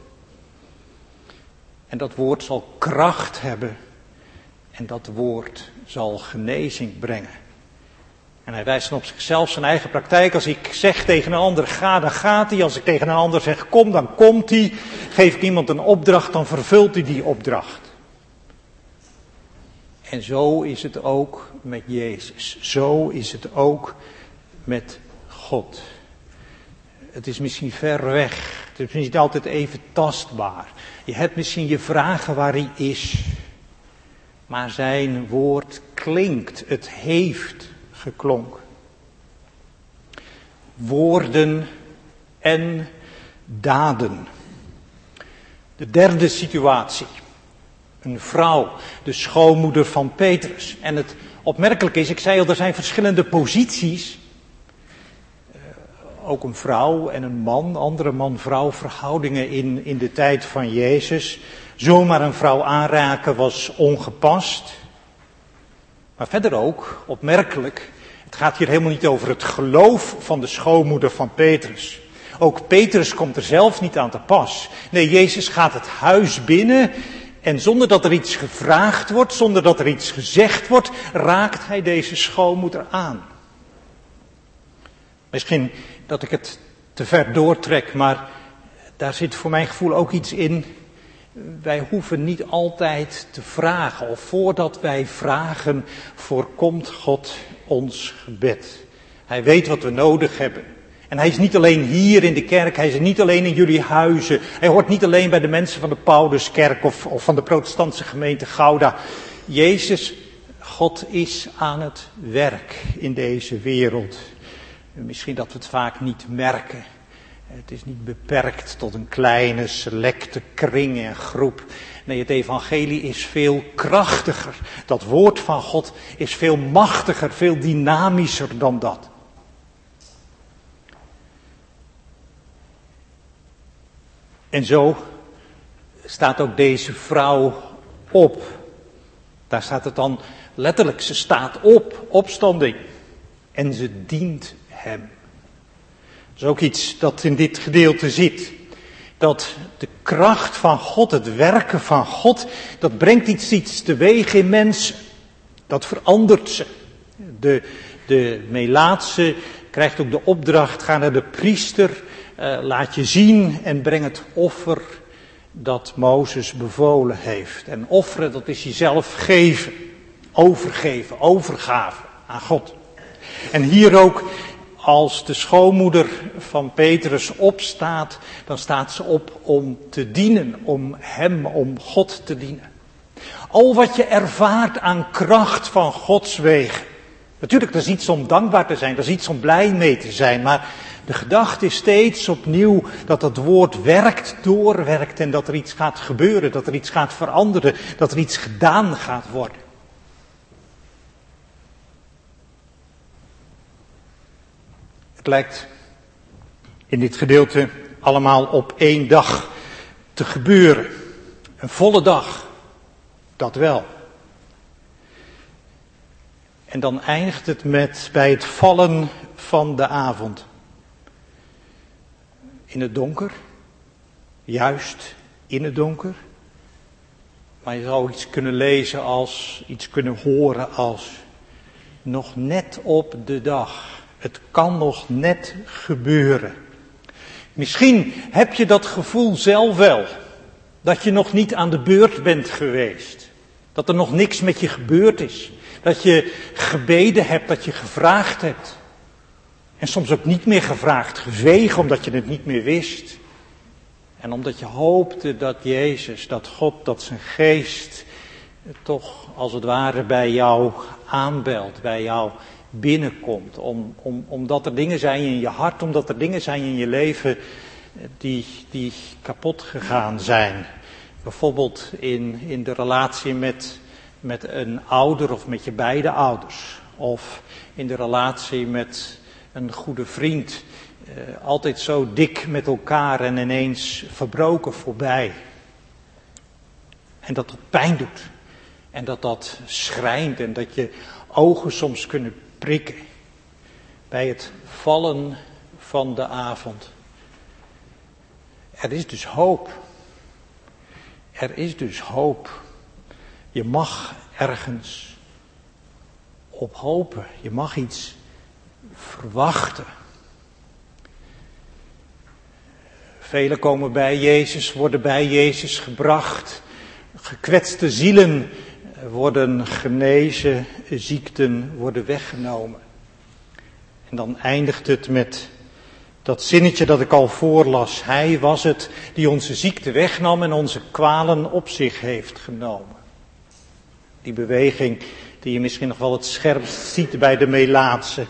En dat woord zal kracht hebben. En dat woord zal genezing brengen. En hij wijst dan op zichzelf, zijn eigen praktijk. Als ik zeg tegen een ander, ga, dan gaat hij. Als ik tegen een ander zeg, kom, dan komt hij. Geef ik iemand een opdracht, dan vervult hij die opdracht. En zo is het ook met Jezus. Zo is het ook met God. Het is misschien ver weg. Het is niet altijd even tastbaar. Je hebt misschien je vragen waar hij is. Maar zijn woord klinkt. Het heeft geklonken. Woorden en daden. De derde situatie. Een vrouw, de schoonmoeder van Petrus. En het opmerkelijke is, ik zei al, er zijn verschillende posities. Ook een vrouw en een man, andere man-vrouw verhoudingen in de tijd van Jezus. Zomaar een vrouw aanraken was ongepast. Maar verder ook, opmerkelijk, het gaat hier helemaal niet over het geloof van de schoonmoeder van Petrus. Ook Petrus komt er zelf niet aan te pas. Nee, Jezus gaat het huis binnen en zonder dat er iets gevraagd wordt, zonder dat er iets gezegd wordt, raakt hij deze schoonmoeder aan. Misschien dat ik het te ver doortrek, maar daar zit voor mijn gevoel ook iets in. Wij hoeven niet altijd te vragen, of voordat wij vragen, voorkomt God ons gebed. Hij weet wat we nodig hebben. En hij is niet alleen hier in de kerk, hij is niet alleen in jullie huizen. Hij hoort niet alleen bij de mensen van de Pauluskerk of van de protestantse gemeente Gouda. Jezus, God is aan het werk in deze wereld. Misschien dat we het vaak niet merken. Het is niet beperkt tot een kleine, selecte kring en groep. Nee, het evangelie is veel krachtiger. Dat woord van God is veel machtiger, veel dynamischer dan dat. En zo staat ook deze vrouw op. Daar staat het dan letterlijk, ze staat op, opstanding. En ze dient hem. Dat is ook iets dat in dit gedeelte zit. Dat de kracht van God, het werken van God, dat brengt iets teweeg in mensen. Dat verandert ze. De Melaatse krijgt ook de opdracht, ga naar de priester, laat je zien en breng het offer dat Mozes bevolen heeft. En offeren, dat is jezelf geven, overgave aan God. En hier ook, als de schoonmoeder van Petrus opstaat, dan staat ze op om te dienen, om hem, om God te dienen. Al wat je ervaart aan kracht van Gods wegen. Natuurlijk, dat is iets om dankbaar te zijn, dat is iets om blij mee te zijn, maar de gedachte is steeds opnieuw dat het woord werkt, doorwerkt en dat er iets gaat gebeuren, dat er iets gaat veranderen, dat er iets gedaan gaat worden. Het lijkt in dit gedeelte allemaal op één dag te gebeuren. Een volle dag, dat wel. En dan eindigt het bij het vallen van de avond. In het donker, juist in het donker. Maar je zou iets kunnen lezen als, iets kunnen horen als, nog net op de dag. Het kan nog net gebeuren. Misschien heb je dat gevoel zelf wel. Dat je nog niet aan de beurt bent geweest. Dat er nog niks met je gebeurd is. Dat je gebeden hebt, dat je gevraagd hebt. En soms ook niet meer gevraagd, gezwegen omdat je het niet meer wist. En omdat je hoopte dat Jezus, dat God, dat zijn geest toch als het ware bij jou aanbelt, bij jou binnenkomt. Omdat er dingen zijn in je hart, omdat er dingen zijn in je leven die kapot gegaan zijn. Bijvoorbeeld in de relatie met een ouder of met je beide ouders. Of in de relatie met een goede vriend. Altijd zo dik met elkaar en ineens verbroken voorbij. En dat pijn doet. En dat schrijnt en dat je ogen soms kunnen prikken. Bij het vallen van de avond. Er is dus hoop. Er is dus hoop. Je mag ergens op hopen. Je mag iets verwachten. Velen komen bij Jezus, worden bij Jezus gebracht. Gekwetste zielen worden genezen, ziekten worden weggenomen. En dan eindigt het met dat zinnetje dat ik al voorlas. Hij was het die onze ziekte wegnam en onze kwalen op zich heeft genomen. Die beweging die je misschien nog wel het scherpst ziet bij de Melaatse.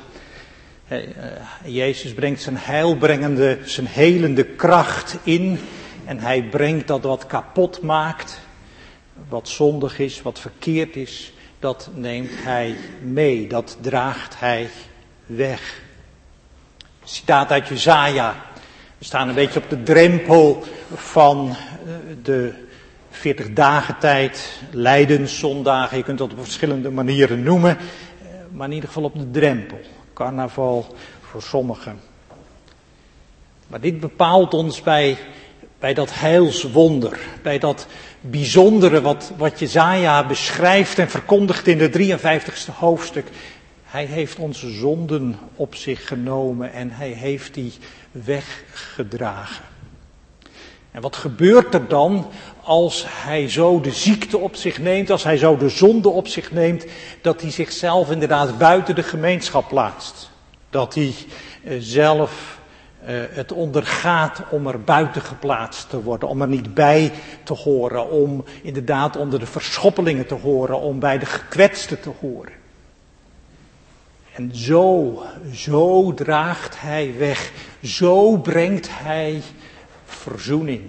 Jezus brengt zijn heilbrengende, zijn helende kracht in. En hij brengt dat wat kapot maakt, wat zondig is, wat verkeerd is, dat neemt hij mee, dat draagt hij weg. Citaat uit Jesaja. We staan een beetje op de drempel van de 40 dagen tijd, lijdenszondagen, je kunt dat op verschillende manieren noemen, maar in ieder geval op de drempel. Carnaval voor sommigen. Maar dit bepaalt ons bij dat heilswonder, bij dat bijzondere wat Jesaja beschrijft en verkondigt in de 53ste hoofdstuk. Hij heeft onze zonden op zich genomen en hij heeft die weggedragen. En wat gebeurt er dan als hij zo de ziekte op zich neemt, als hij zo de zonde op zich neemt, dat hij zichzelf inderdaad buiten de gemeenschap plaatst. Dat hij zelf het ondergaat om er buiten geplaatst te worden, om er niet bij te horen, om inderdaad onder de verschoppelingen te horen, om bij de gekwetsten te horen. En zo draagt hij weg. Zo brengt hij verzoening.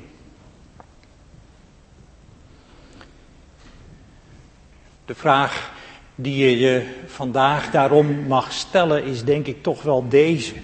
De vraag die je je vandaag daarom mag stellen is denk ik toch wel deze.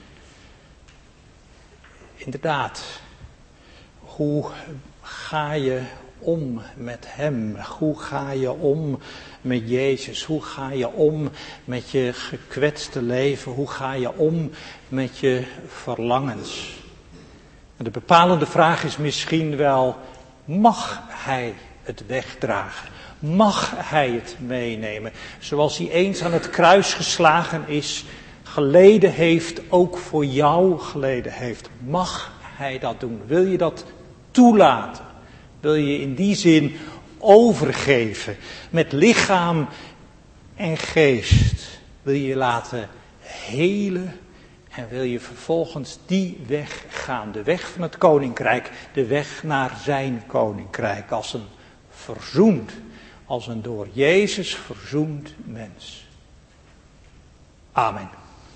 Inderdaad, hoe ga je om met hem? Hoe ga je om met Jezus? Hoe ga je om met je gekwetste leven? Hoe ga je om met je verlangens? En de bepalende vraag is misschien wel, mag hij het wegdragen? Mag hij het meenemen? Zoals hij eens aan het kruis geslagen is, geleden heeft, ook voor jou geleden heeft. Mag hij dat doen? Wil je dat toelaten? Wil je in die zin overgeven met lichaam en geest? Wil je je laten helen en wil je vervolgens die weg gaan? De weg van het koninkrijk, de weg naar zijn koninkrijk als een verzoend, als een door Jezus verzoend mens. Amen.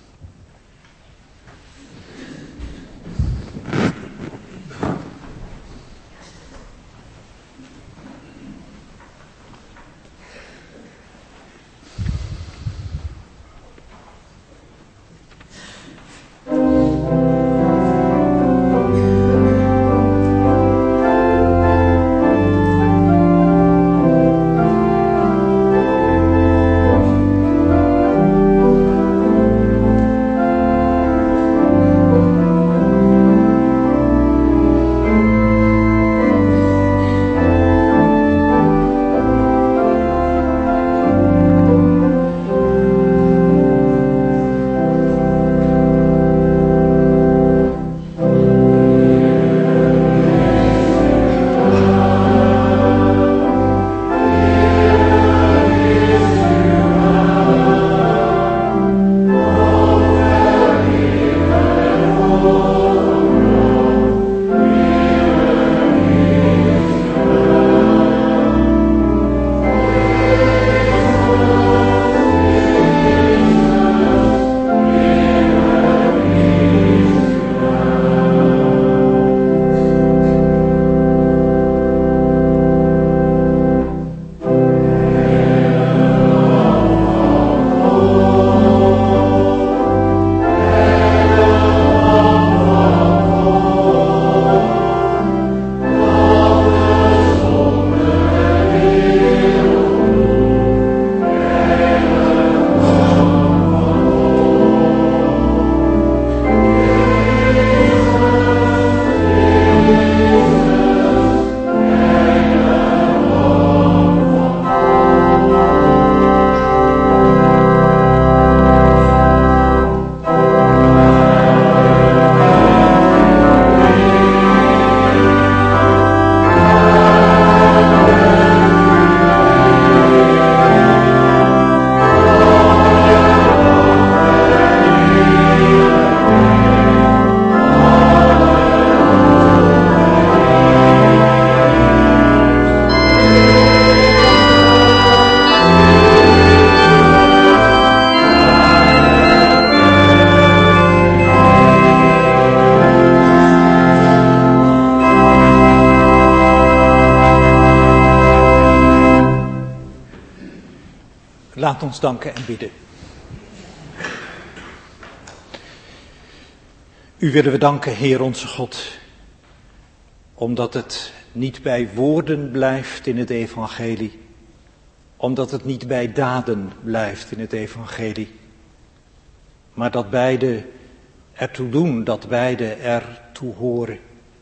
Laat ons danken en bidden. U willen we danken, Heer onze God, omdat het niet bij woorden blijft in het evangelie, omdat het niet bij daden blijft in het evangelie, maar dat beide ertoe doen, dat beide ertoe horen.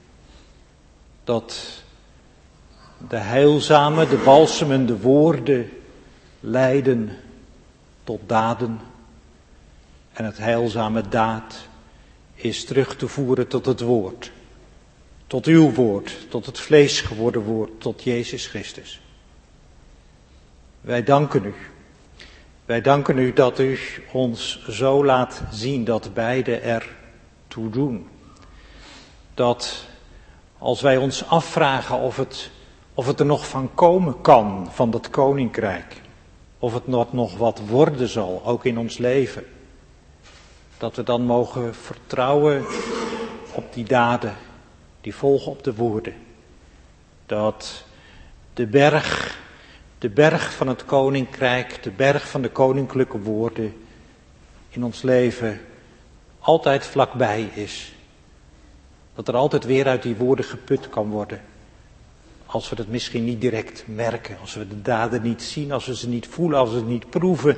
Dat de heilzame, de balsemende woorden leiden tot daden en het heilzame daad is terug te voeren tot het woord, tot uw woord, tot het vlees geworden woord, tot Jezus Christus. Wij danken u. Wij danken u dat u ons zo laat zien dat beide ertoe doen. Dat als wij ons afvragen of het er nog van komen kan, van dat koninkrijk, of het nog wat worden zal, ook in ons leven. Dat we dan mogen vertrouwen op die daden, die volgen op de woorden. Dat de berg van het koninkrijk, de berg van de koninklijke woorden in ons leven altijd vlakbij is. Dat er altijd weer uit die woorden geput kan worden. Als we het misschien niet direct merken, als we de daden niet zien, als we ze niet voelen, als we ze niet proeven.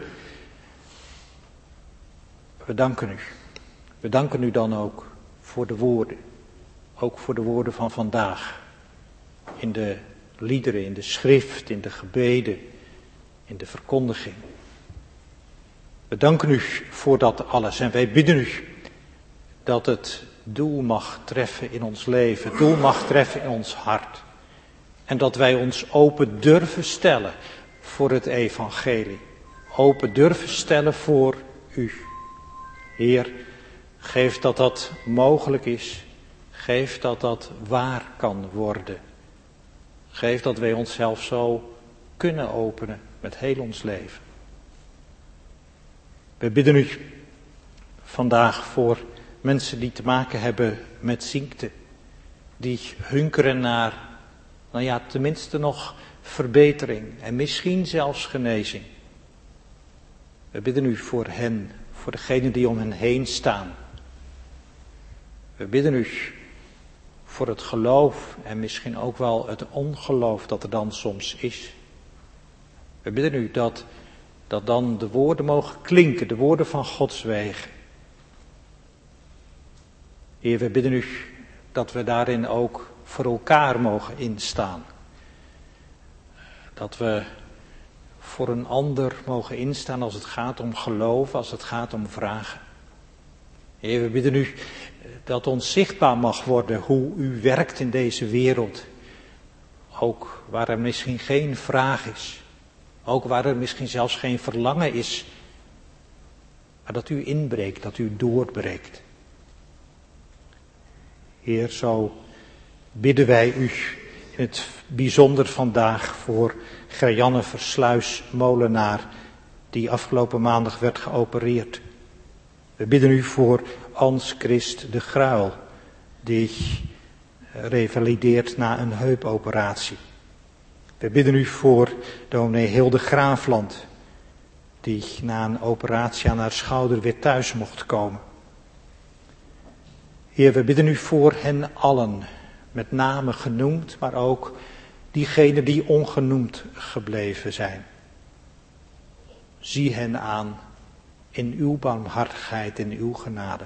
We danken u. We danken u dan ook voor de woorden. Ook voor de woorden van vandaag. In de liederen, in de schrift, in de gebeden, in de verkondiging. We danken u voor dat alles en wij bidden u dat het doel mag treffen in ons leven, doel mag treffen in ons hart. En dat wij ons open durven stellen voor het evangelie. Open durven stellen voor u. Heer, geef dat dat mogelijk is. Geef dat dat waar kan worden. Geef dat wij onszelf zo kunnen openen met heel ons leven. We bidden u vandaag voor mensen die te maken hebben met ziekte. Die hunkeren naar, tenminste nog verbetering en misschien zelfs genezing. We bidden u voor hen, voor degenen die om hen heen staan. We bidden u voor het geloof en misschien ook wel het ongeloof dat er dan soms is. We bidden u dat dan de woorden mogen klinken, de woorden van Gods wegen. Heer, we bidden u dat we daarin ook voor elkaar mogen instaan. Dat we voor een ander mogen instaan als het gaat om geloof, als het gaat om vragen. Heer, we bidden u dat ons zichtbaar mag worden hoe u werkt in deze wereld. Ook waar er misschien geen vraag is. Ook waar er misschien zelfs geen verlangen is. Maar dat u inbreekt, dat u doorbreekt. Heer, zo bidden wij u in het bijzonder vandaag voor Gerjanne Versluis Molenaar, die afgelopen maandag werd geopereerd. We bidden u voor Ans Christ de Gruil, die revalideert na een heupoperatie. We bidden u voor dominee Hilde Graafland, die na een operatie aan haar schouder weer thuis mocht komen. Heer, we bidden u voor hen allen, met name genoemd, maar ook diegenen die ongenoemd gebleven zijn. Zie hen aan in uw barmhartigheid en uw genade.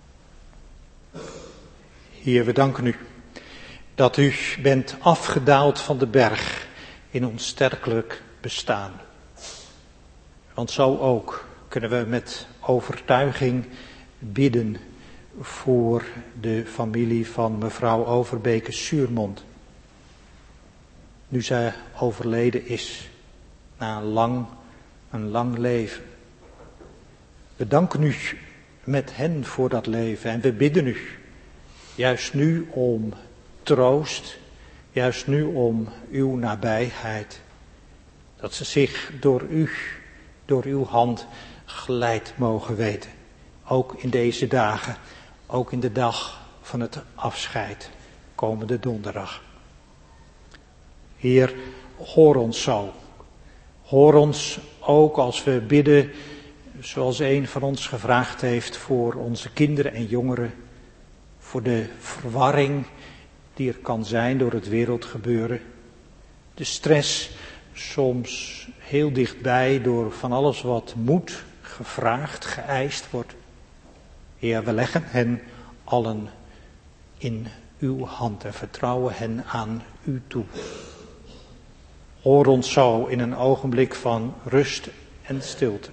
Heer, we danken u dat u bent afgedaald van de berg in ons sterkelijk bestaan. Want zo ook kunnen we met overtuiging bidden voor de familie van mevrouw Overbeke-Suurmond. Nu zij overleden is na een lang leven. We danken u met hen voor dat leven en we bidden u juist nu om troost, juist nu om uw nabijheid. Dat ze zich door uw hand geleid mogen weten. Ook in deze dagen, ook in de dag van het afscheid, komende donderdag. Heer, hoor ons zo. Hoor ons ook als we bidden, zoals een van ons gevraagd heeft, voor onze kinderen en jongeren. Voor de verwarring die er kan zijn door het wereldgebeuren. De stress soms heel dichtbij door van alles wat moet, gevraagd, geëist wordt. Heer, we leggen hen allen in uw hand en vertrouwen hen aan u toe. Hoor ons zo in een ogenblik van rust en stilte.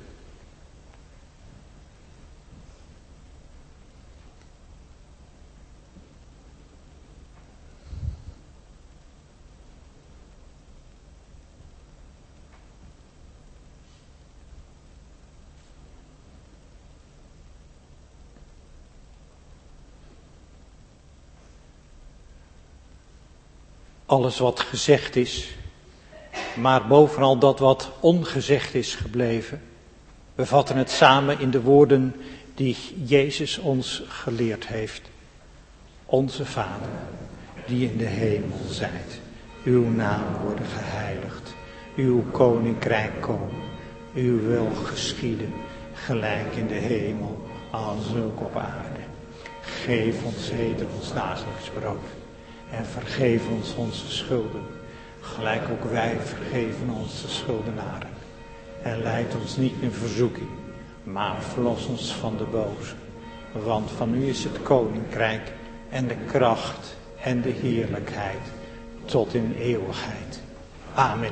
Alles wat gezegd is, maar bovenal dat wat ongezegd is gebleven. We vatten het samen in de woorden die Jezus ons geleerd heeft. Onze Vader, die in de hemel zijt, uw naam worden geheiligd, uw koninkrijk komen, uw wil geschieden, gelijk in de hemel als ook op aarde. Geef ons heden ons dagelijks brood en vergeef ons onze schulden, gelijk ook wij vergeven onze schuldenaren. En leid ons niet in verzoeking, maar verlos ons van de boze. Want van u is het koninkrijk en de kracht en de heerlijkheid tot in eeuwigheid. Amen.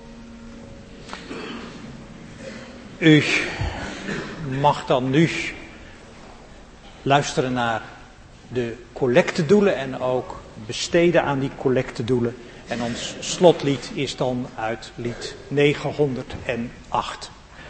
U mag dan nu luisteren naar de collectedoelen en ook besteden aan die collectedoelen. En ons slotlied is dan uit lied 908.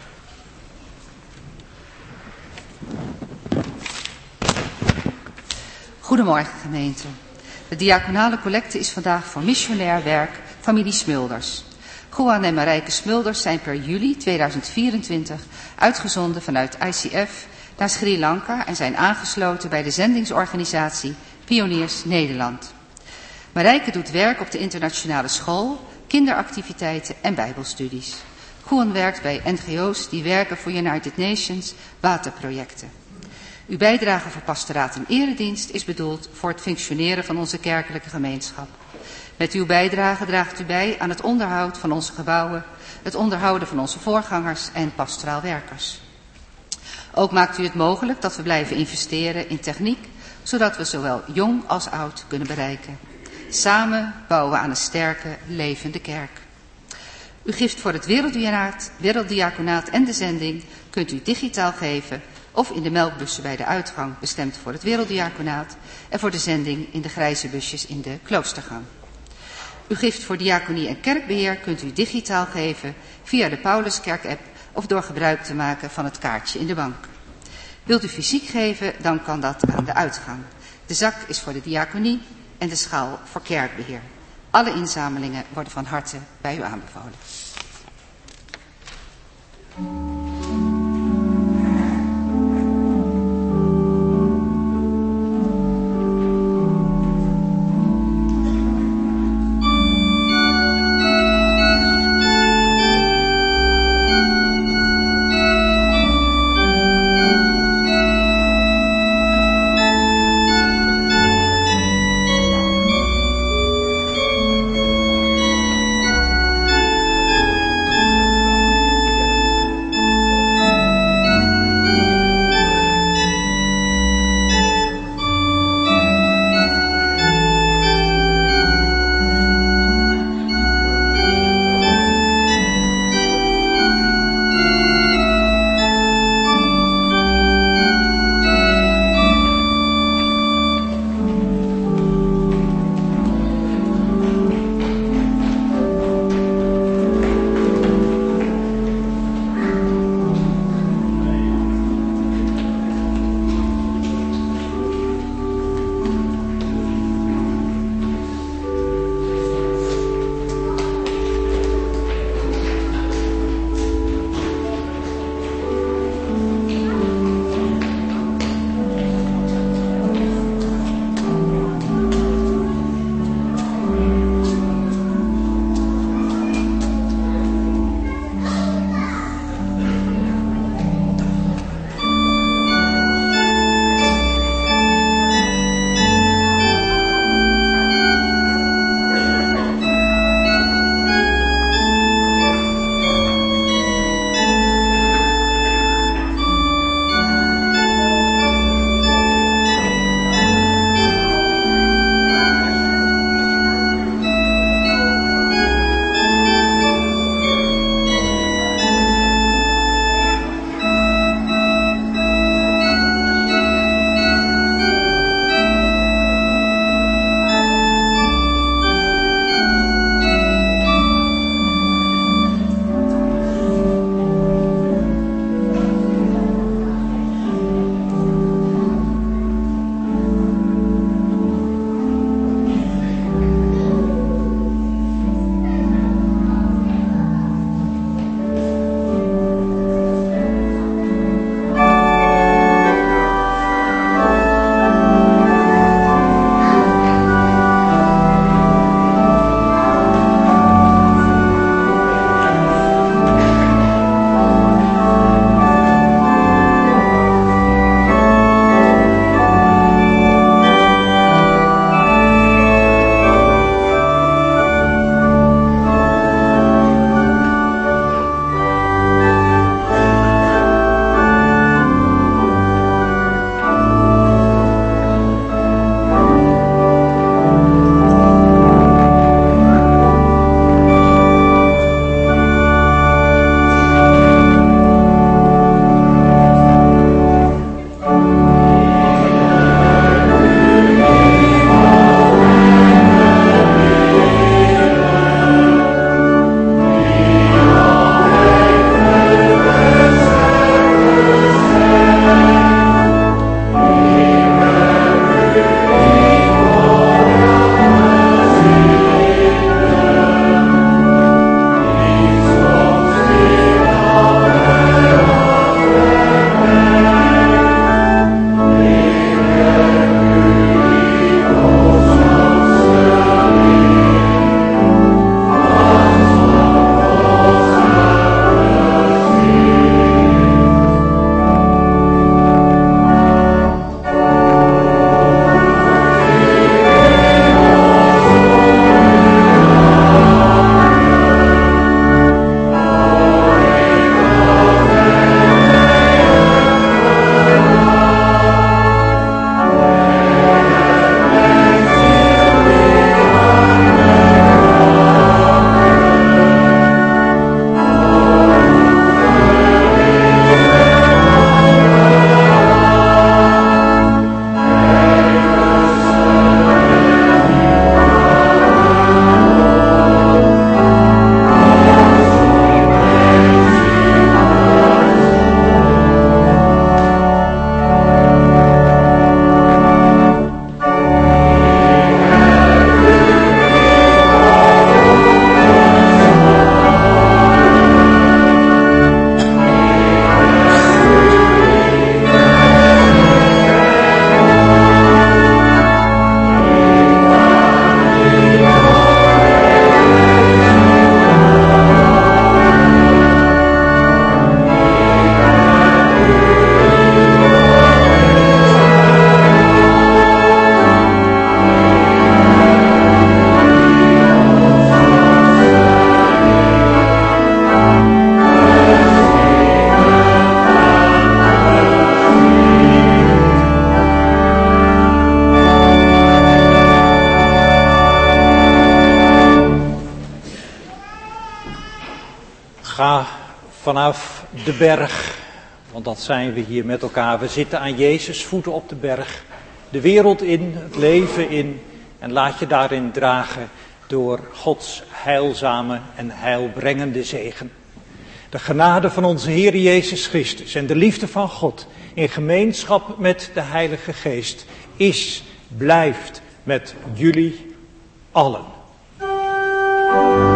Goedemorgen gemeente. De diaconale collecte is vandaag voor missionair werk familie Smulders. Juan en Marijke Smulders zijn per juli 2024 uitgezonden vanuit ICF naar Sri Lanka en zijn aangesloten bij de zendingsorganisatie Pioniers Nederland. Marijke doet werk op de internationale school, kinderactiviteiten en bijbelstudies. Juan werkt bij NGO's die werken voor United Nations waterprojecten. Uw bijdrage voor pastoraat en eredienst is bedoeld voor het functioneren van onze kerkelijke gemeenschap. Met uw bijdrage draagt u bij aan het onderhoud van onze gebouwen, het onderhouden van onze voorgangers en pastoraal werkers. Ook maakt u het mogelijk dat we blijven investeren in techniek, zodat we zowel jong als oud kunnen bereiken. Samen bouwen we aan een sterke, levende kerk. Uw gift voor het werelddiaconaat en de zending kunt u digitaal geven of in de melkbussen bij de uitgang bestemd voor het werelddiaconaat en voor de zending in de grijze busjes in de kloostergang. Uw gift voor diaconie en kerkbeheer kunt u digitaal geven via de Pauluskerk-app of door gebruik te maken van het kaartje in de bank. Wilt u fysiek geven, dan kan dat aan de uitgang. De zak is voor de diaconie en de schaal voor kerkbeheer. Alle inzamelingen worden van harte bij u aanbevolen. Ga vanaf de berg, want dat zijn we hier met elkaar. We zitten aan Jezus' voeten op de berg. De wereld in, het leven in. En laat je daarin dragen door Gods heilzame en heilbrengende zegen. De genade van onze Heer Jezus Christus en de liefde van God in gemeenschap met de Heilige Geest blijft met jullie allen.